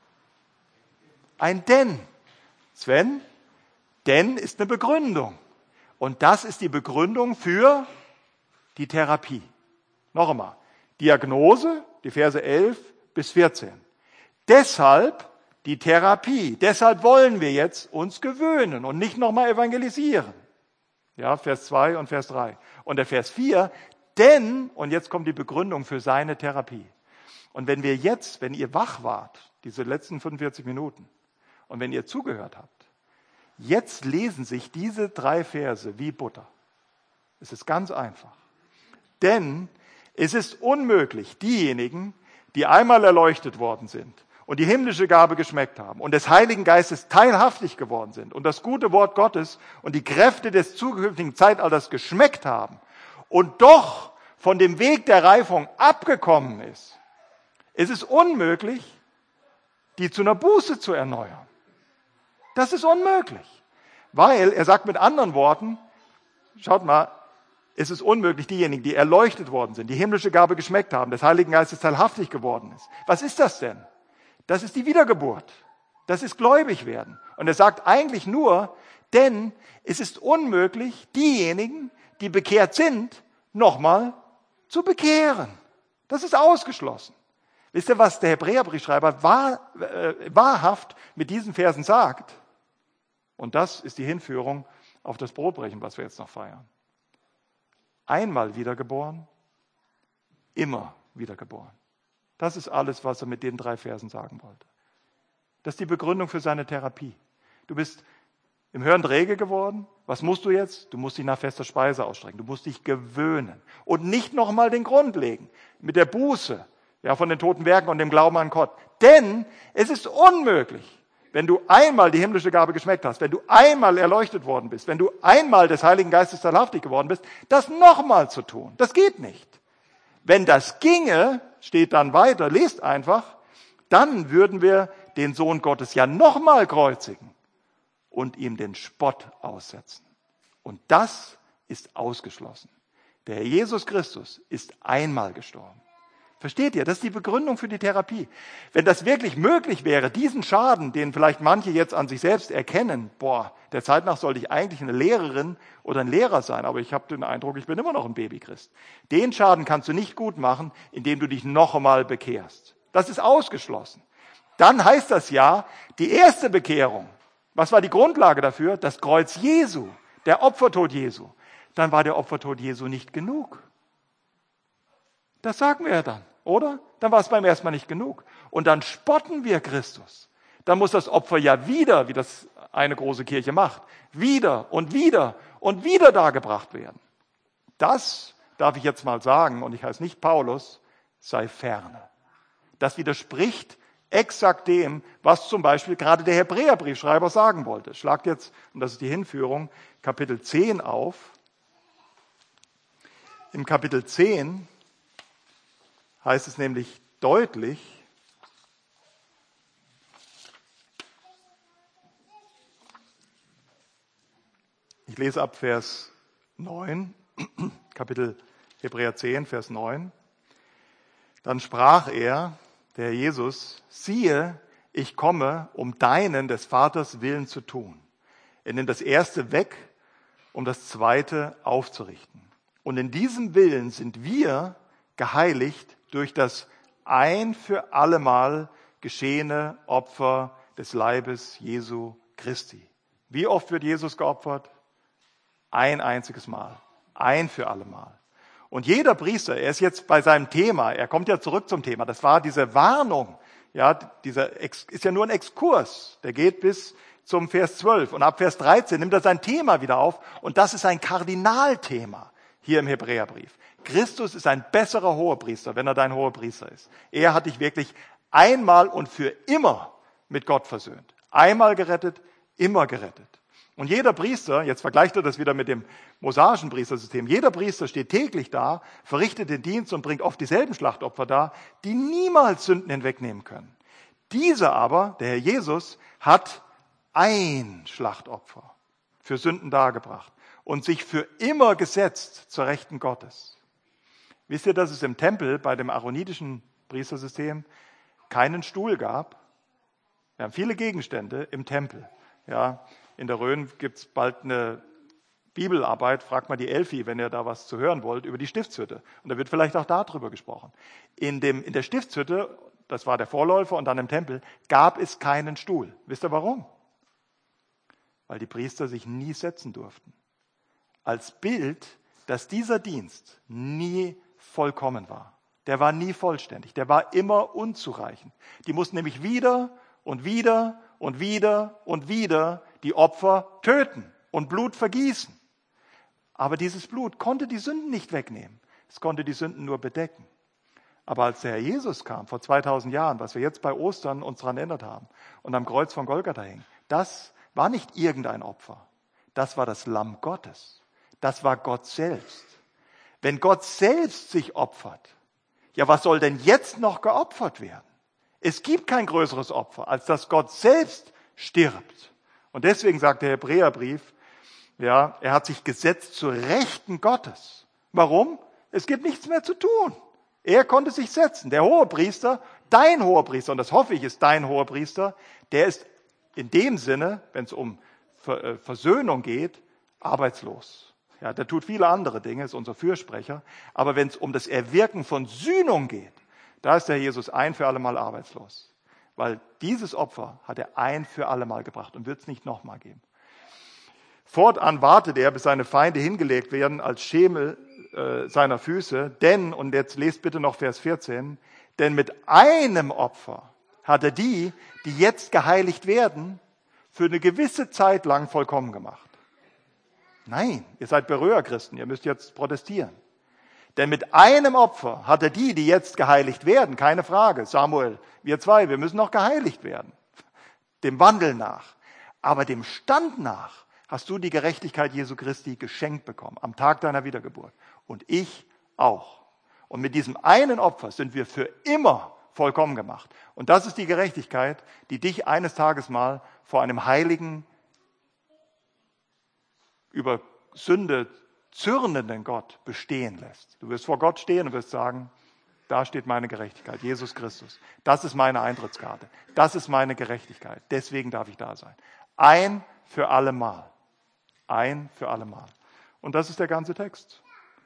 Ein Denn. Sven, Denn ist eine Begründung. Und das ist die Begründung für die Therapie. Noch einmal. Diagnose, die Verse elf bis vierzehn. Deshalb die Therapie. Deshalb wollen wir jetzt uns gewöhnen und nicht nochmal evangelisieren. Ja, Vers zwei und Vers drei. Und der Vers vier, denn, und jetzt kommt die Begründung für seine Therapie. Und wenn wir jetzt, wenn ihr wach wart, diese letzten fünfundvierzig Minuten, und wenn ihr zugehört habt, jetzt lesen sich diese drei Verse wie Butter. Es ist ganz einfach. Denn es ist unmöglich, diejenigen, die einmal erleuchtet worden sind und die himmlische Gabe geschmeckt haben und des Heiligen Geistes teilhaftig geworden sind und das gute Wort Gottes und die Kräfte des zukünftigen Zeitalters geschmeckt haben und doch von dem Weg der Reifung abgekommen ist, es ist unmöglich, die zu einer Buße zu erneuern. Das ist unmöglich, weil, er sagt mit anderen Worten, schaut mal, es ist unmöglich, diejenigen, die erleuchtet worden sind, die himmlische Gabe geschmeckt haben, des Heiligen Geistes teilhaftig geworden ist. Was ist das denn? Das ist die Wiedergeburt. Das ist gläubig werden. Und er sagt eigentlich nur, denn es ist unmöglich, diejenigen, die bekehrt sind, nochmal zu bekehren. Das ist ausgeschlossen. Wisst ihr, was der Hebräerbriefschreiber wahr, äh, wahrhaft mit diesen Versen sagt? Und das ist die Hinführung auf das Brotbrechen, was wir jetzt noch feiern. Einmal wiedergeboren, immer wiedergeboren. Das ist alles, was er mit den drei Versen sagen wollte. Das ist die Begründung für seine Therapie. Du bist im Hören träge geworden. Was musst du jetzt? Du musst dich nach fester Speise ausstrecken. Du musst dich gewöhnen und nicht nochmal den Grund legen mit der Buße, ja, von den toten Werken und dem Glauben an Gott. Denn es ist unmöglich, wenn du einmal die himmlische Gabe geschmeckt hast, wenn du einmal erleuchtet worden bist, wenn du einmal des Heiligen Geistes teilhaftig geworden bist, das nochmal zu tun. Das geht nicht. Wenn das ginge, steht dann weiter, lest einfach, dann würden wir den Sohn Gottes ja nochmal kreuzigen und ihm den Spott aussetzen. Und das ist ausgeschlossen. Der Herr Jesus Christus ist einmal gestorben. Versteht ihr? Das ist die Begründung für die Therapie. Wenn das wirklich möglich wäre, diesen Schaden, den vielleicht manche jetzt an sich selbst erkennen, boah, der Zeit nach sollte ich eigentlich eine Lehrerin oder ein Lehrer sein, aber ich habe den Eindruck, ich bin immer noch ein Babychrist. Den Schaden kannst du nicht gut machen, indem du dich noch einmal bekehrst. Das ist ausgeschlossen. Dann heißt das ja, die erste Bekehrung, was war die Grundlage dafür? Das Kreuz Jesu, der Opfertod Jesu. Dann war der Opfertod Jesu nicht genug. Das sagen wir ja dann, oder? Dann war es beim ersten Mal nicht genug. Und dann spotten wir Christus. Dann muss das Opfer ja wieder, wie das eine große Kirche macht, wieder und wieder und wieder dargebracht werden. Das darf ich jetzt mal sagen, und ich heiße nicht Paulus, sei ferne. Das widerspricht exakt dem, was zum Beispiel gerade der Hebräerbriefschreiber sagen wollte. Schlagt jetzt, und das ist die Hinführung, Kapitel zehn auf. Im Kapitel zehn heißt es nämlich deutlich, ich lese ab Vers neun, Kapitel Hebräer zehn, Vers neun. Dann sprach er, der Herr Jesus, siehe, ich komme, um deinen, des Vaters Willen zu tun. Er nimmt das erste weg, um das zweite aufzurichten. Und in diesem Willen sind wir geheiligt durch das ein für allemal geschehene Opfer des Leibes Jesu Christi. Wie oft wird Jesus geopfert? Ein einziges Mal. Ein für allemal. Und jeder Priester, er ist jetzt bei seinem Thema, er kommt ja zurück zum Thema, das war diese Warnung, ja, dieser Ex, ist ja nur ein Exkurs, der geht bis zum Vers zwölf und ab Vers dreizehn nimmt er sein Thema wieder auf und das ist ein Kardinalthema hier im Hebräerbrief. Christus ist ein besserer Hohepriester, wenn er dein Hohepriester ist. Er hat dich wirklich einmal und für immer mit Gott versöhnt. Einmal gerettet, immer gerettet. Und jeder Priester, jetzt vergleicht er das wieder mit dem mosaischen Priestersystem, jeder Priester steht täglich da, verrichtet den Dienst und bringt oft dieselben Schlachtopfer dar, die niemals Sünden hinwegnehmen können. Dieser aber, der Herr Jesus, hat ein Schlachtopfer für Sünden dargebracht und sich für immer gesetzt zur Rechten Gottes. Wisst ihr, dass es im Tempel bei dem aaronitischen Priestersystem keinen Stuhl gab? Wir haben viele Gegenstände im Tempel. Ja, in der Rhön gibt es bald eine Bibelarbeit, fragt mal die Elfi, wenn ihr da was zu hören wollt, über die Stiftshütte. Und da wird vielleicht auch darüber gesprochen. In, dem, in der Stiftshütte, das war der Vorläufer, und dann im Tempel, gab es keinen Stuhl. Wisst ihr warum? Weil die Priester sich nie setzen durften. Als Bild, dass dieser Dienst nie vollkommen war. Der war nie vollständig, der war immer unzureichend. Die mussten nämlich wieder und wieder und wieder und wieder die Opfer töten und Blut vergießen. Aber dieses Blut konnte die Sünden nicht wegnehmen. Es konnte die Sünden nur bedecken. Aber als der Herr Jesus kam, vor zweitausend Jahren, was wir jetzt bei Ostern uns daran erinnert haben, und am Kreuz von Golgatha hing, das war nicht irgendein Opfer. Das war das Lamm Gottes. Das war Gott selbst. Wenn Gott selbst sich opfert, ja, was soll denn jetzt noch geopfert werden? Es gibt kein größeres Opfer, als dass Gott selbst stirbt. Und deswegen sagt der Hebräerbrief, ja, er hat sich gesetzt zur Rechten Gottes. Warum? Es gibt nichts mehr zu tun. Er konnte sich setzen. Der Hohepriester, dein Hohepriester, und das hoffe ich ist dein Hohepriester, der ist in dem Sinne, wenn es um Versöhnung geht, arbeitslos. Ja, der tut viele andere Dinge, ist unser Fürsprecher. Aber wenn es um das Erwirken von Sühnung geht, da ist der Jesus ein für alle Mal arbeitslos. Weil dieses Opfer hat er ein für alle Mal gebracht und wird es nicht nochmal geben. Fortan wartet er, bis seine Feinde hingelegt werden als Schemel äh, seiner Füße. Denn, und jetzt lest bitte noch Vers vierzehn, denn mit einem Opfer hat er die, die jetzt geheiligt werden, für eine gewisse Zeit lang vollkommen gemacht. Nein, ihr seid Berührerchristen, ihr müsst jetzt protestieren. Denn mit einem Opfer hat er die, die jetzt geheiligt werden, keine Frage. Samuel, wir zwei, wir müssen noch geheiligt werden. Dem Wandel nach. Aber dem Stand nach hast du die Gerechtigkeit Jesu Christi geschenkt bekommen, am Tag deiner Wiedergeburt. Und ich auch. Und mit diesem einen Opfer sind wir für immer vollkommen gemacht. Und das ist die Gerechtigkeit, die dich eines Tages mal vor einem heiligen, über Sünde zürnenden Gott bestehen lässt. Du wirst vor Gott stehen und wirst sagen, da steht meine Gerechtigkeit, Jesus Christus. Das ist meine Eintrittskarte. Das ist meine Gerechtigkeit. Deswegen darf ich da sein. Ein für alle Mal. Ein für alle Mal. Und das ist der ganze Text.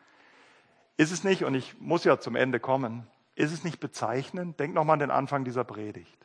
Ist es nicht, und ich muss ja zum Ende kommen, ist es nicht bezeichnend? Denk nochmal an den Anfang dieser Predigt.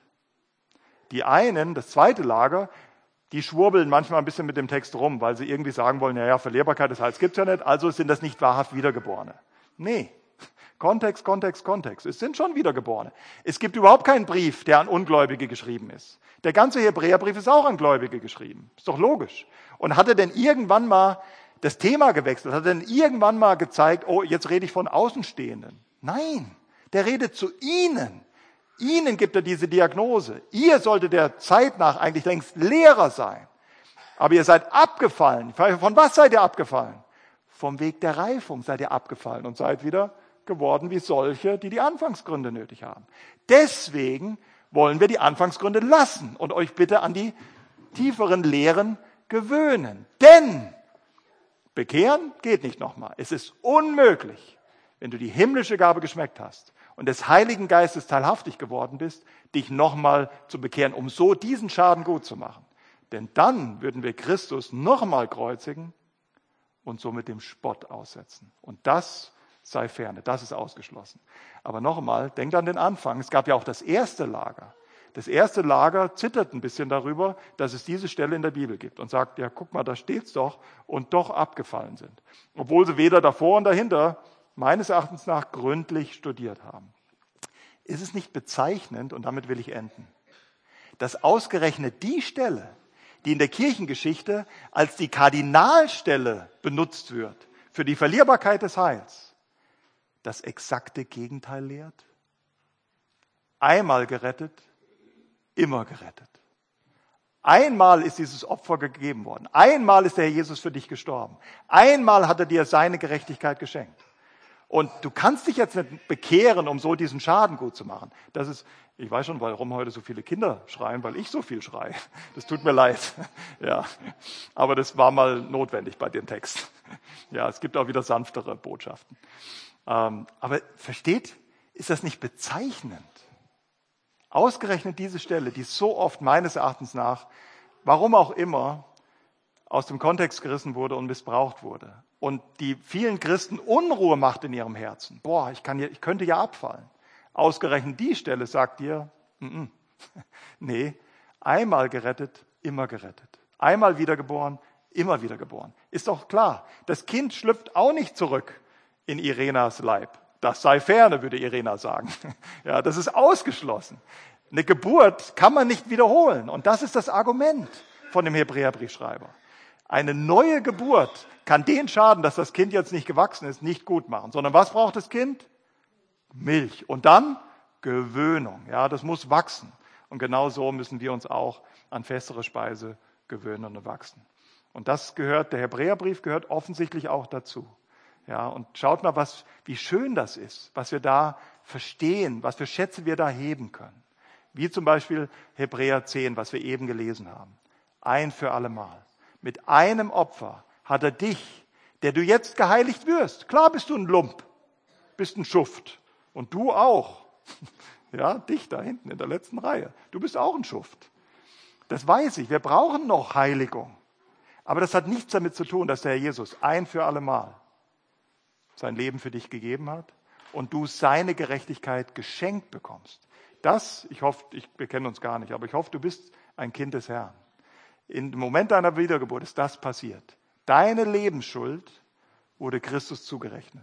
Die einen, das zweite Lager, die schwurbeln manchmal ein bisschen mit dem Text rum, weil sie irgendwie sagen wollen, naja, Verlierbarkeit des Heils gibt's ja nicht, also sind das nicht wahrhaft Wiedergeborene. Nee, Kontext, Kontext, Kontext. Es sind schon Wiedergeborene. Es gibt überhaupt keinen Brief, der an Ungläubige geschrieben ist. Der ganze Hebräerbrief ist auch an Gläubige geschrieben. Ist doch logisch. Und hat er denn irgendwann mal das Thema gewechselt? Hat er denn irgendwann mal gezeigt, oh, jetzt rede ich von Außenstehenden? Nein, der redet zu ihnen. Ihnen gibt er diese Diagnose. Ihr solltet der Zeit nach eigentlich längst Lehrer sein. Aber ihr seid abgefallen. Von was seid ihr abgefallen? Vom Weg der Reifung seid ihr abgefallen und seid wieder geworden wie solche, die die Anfangsgründe nötig haben. Deswegen wollen wir die Anfangsgründe lassen und euch bitte an die tieferen Lehren gewöhnen. Denn bekehren geht nicht nochmal. Es ist unmöglich, wenn du die himmlische Gabe geschmeckt hast und des Heiligen Geistes teilhaftig geworden bist, dich nochmal zu bekehren, um so diesen Schaden gut zu machen. Denn dann würden wir Christus nochmal kreuzigen und somit dem Spott aussetzen. Und das sei ferne, das ist ausgeschlossen. Aber noch einmal, denkt an den Anfang. Es gab ja auch das erste Lager. Das erste Lager zittert ein bisschen darüber, dass es diese Stelle in der Bibel gibt und sagt, ja, guck mal, da steht's doch, und doch abgefallen sind. Obwohl sie weder davor und dahinter meines Erachtens nach gründlich studiert haben. Ist es nicht bezeichnend, und damit will ich enden, dass ausgerechnet die Stelle, die in der Kirchengeschichte als die Kardinalstelle benutzt wird für die Verlierbarkeit des Heils, das exakte Gegenteil lehrt? Einmal gerettet, immer gerettet. Einmal ist dieses Opfer gegeben worden. Einmal ist der Herr Jesus für dich gestorben. Einmal hat er dir seine Gerechtigkeit geschenkt. Und du kannst dich jetzt nicht bekehren, um so diesen Schaden gut zu machen. Das ist, ich weiß schon, warum heute so viele Kinder schreien, weil ich so viel schreie. Das tut mir leid. Ja, aber das war mal notwendig bei dem Text. Ja, es gibt auch wieder sanftere Botschaften. Ähm, aber versteht, ist das nicht bezeichnend? Ausgerechnet diese Stelle, die so oft meines Erachtens nach, warum auch immer, aus dem Kontext gerissen wurde und missbraucht wurde. Und die vielen Christen Unruhe macht in ihrem Herzen. Boah, ich, kann ja, ich könnte ja abfallen. Ausgerechnet die Stelle sagt dir, n-n. nee, einmal gerettet, immer gerettet. Einmal wiedergeboren, immer wiedergeboren. Ist doch klar, das Kind schlüpft auch nicht zurück in Irenas Leib. Das sei ferne, würde Irena sagen. Ja, das ist ausgeschlossen. Eine Geburt kann man nicht wiederholen. Und das ist das Argument von dem Hebräerbriefschreiber. Eine neue Geburt kann den Schaden, dass das Kind jetzt nicht gewachsen ist, nicht gut machen. Sondern was braucht das Kind? Milch. Und dann Gewöhnung. Ja, das muss wachsen. Und genau so müssen wir uns auch an festere Speise gewöhnen und wachsen. Und das gehört, der Hebräerbrief gehört offensichtlich auch dazu. Ja, und schaut mal, was, wie schön das ist, was wir da verstehen, was für Schätze wir da heben können. Wie zum Beispiel Hebräer zehn, was wir eben gelesen haben. Ein für allemal. Mit einem Opfer hat er dich, der du jetzt geheiligt wirst. Klar bist du ein Lump, bist ein Schuft. Und du auch. Ja, dich da hinten in der letzten Reihe. Du bist auch ein Schuft. Das weiß ich. Wir brauchen noch Heiligung. Aber das hat nichts damit zu tun, dass der Herr Jesus ein für allemal sein Leben für dich gegeben hat und du seine Gerechtigkeit geschenkt bekommst. Das, ich hoffe, ich, wir kennen uns gar nicht, aber ich hoffe, du bist ein Kind des Herrn. Im Moment deiner Wiedergeburt ist das passiert. Deine Lebensschuld wurde Christus zugerechnet.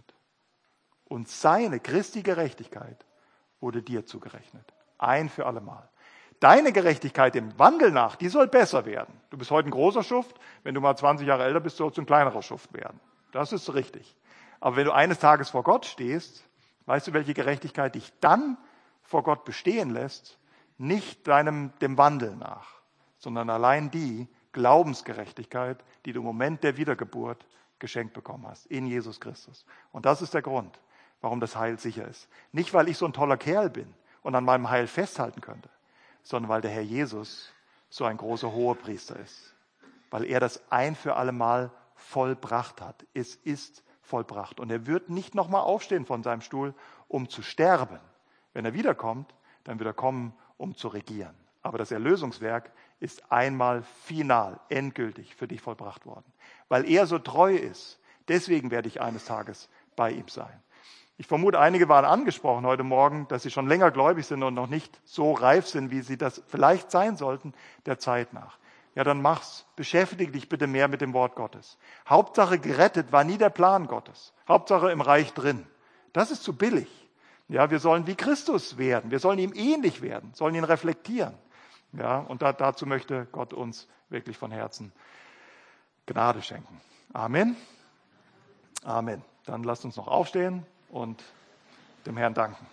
Und seine, Christi Gerechtigkeit, wurde dir zugerechnet. Ein für allemal. Deine Gerechtigkeit dem Wandel nach, die soll besser werden. Du bist heute ein großer Schuft. Wenn du mal zwanzig Jahre älter bist, sollst du ein kleinerer Schuft werden. Das ist richtig. Aber wenn du eines Tages vor Gott stehst, weißt du, welche Gerechtigkeit dich dann vor Gott bestehen lässt? Nicht deinem, dem Wandel nach, sondern allein die Glaubensgerechtigkeit, die du im Moment der Wiedergeburt geschenkt bekommen hast, in Jesus Christus. Und das ist der Grund, warum das Heil sicher ist. Nicht, weil ich so ein toller Kerl bin und an meinem Heil festhalten könnte, sondern weil der Herr Jesus so ein großer Hohepriester ist. Weil er das ein für alle Mal vollbracht hat. Es ist vollbracht. Und er wird nicht nochmal aufstehen von seinem Stuhl, um zu sterben. Wenn er wiederkommt, dann wird er kommen, um zu regieren. Aber das Erlösungswerk ist einmal final, endgültig für dich vollbracht worden. Weil er so treu ist, deswegen werde ich eines Tages bei ihm sein. Ich vermute, einige waren angesprochen heute Morgen, dass sie schon länger gläubig sind und noch nicht so reif sind, wie sie das vielleicht sein sollten, der Zeit nach. Ja, dann mach's. Beschäftige dich bitte mehr mit dem Wort Gottes. Hauptsache gerettet war nie der Plan Gottes. Hauptsache im Reich drin. Das ist zu billig. Ja, wir sollen wie Christus werden. Wir sollen ihm ähnlich werden, sollen ihn reflektieren. Ja, und da, dazu möchte Gott uns wirklich von Herzen Gnade schenken. Amen. Amen. Dann lasst uns noch aufstehen und dem Herrn danken.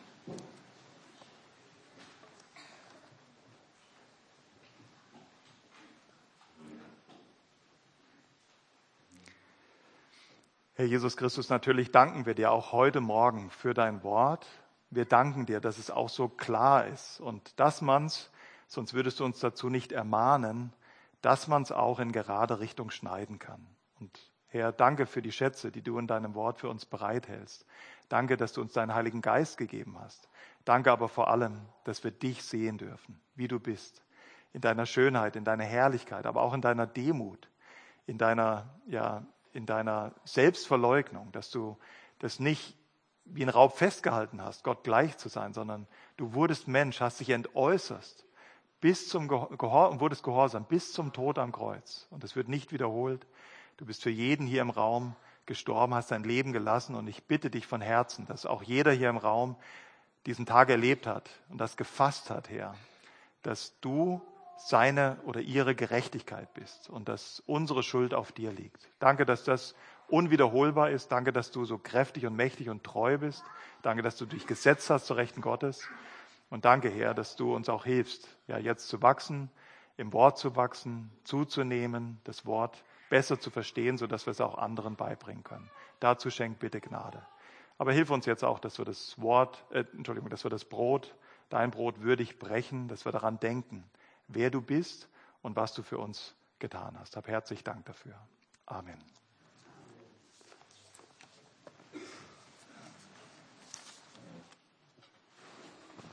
Herr Jesus Christus, natürlich danken wir dir auch heute Morgen für dein Wort. Wir danken dir, dass es auch so klar ist und dass man's, sonst würdest du uns dazu nicht ermahnen, dass man es auch in gerade Richtung schneiden kann. Und Herr, danke für die Schätze, die du in deinem Wort für uns bereithältst. Danke, dass du uns deinen Heiligen Geist gegeben hast. Danke aber vor allem, dass wir dich sehen dürfen, wie du bist. In deiner Schönheit, in deiner Herrlichkeit, aber auch in deiner Demut, in deiner, ja, in deiner Selbstverleugnung, dass du das nicht wie ein Raub festgehalten hast, Gott gleich zu sein, sondern du wurdest Mensch, hast dich entäußerst bis zum Gehor- und wurdest gehorsam bis zum Tod am Kreuz. Und es wird nicht wiederholt. Du bist für jeden hier im Raum gestorben, hast dein Leben gelassen und ich bitte dich von Herzen, dass auch jeder hier im Raum diesen Tag erlebt hat und das gefasst hat, Herr, dass du seine oder ihre Gerechtigkeit bist und dass unsere Schuld auf dir liegt. Danke, dass das unwiederholbar ist. Danke, dass du so kräftig und mächtig und treu bist. Danke, dass du dich gesetzt hast zur Rechten Gottes. Und danke, Herr, dass du uns auch hilfst, ja, jetzt zu wachsen, im Wort zu wachsen, zuzunehmen, das Wort besser zu verstehen, sodass wir es auch anderen beibringen können. Dazu schenk bitte Gnade. Aber hilf uns jetzt auch, dass wir das Wort, äh, Entschuldigung, dass wir das Brot, dein Brot würdig brechen, dass wir daran denken, wer du bist und was du für uns getan hast. Hab herzlich Dank dafür. Amen.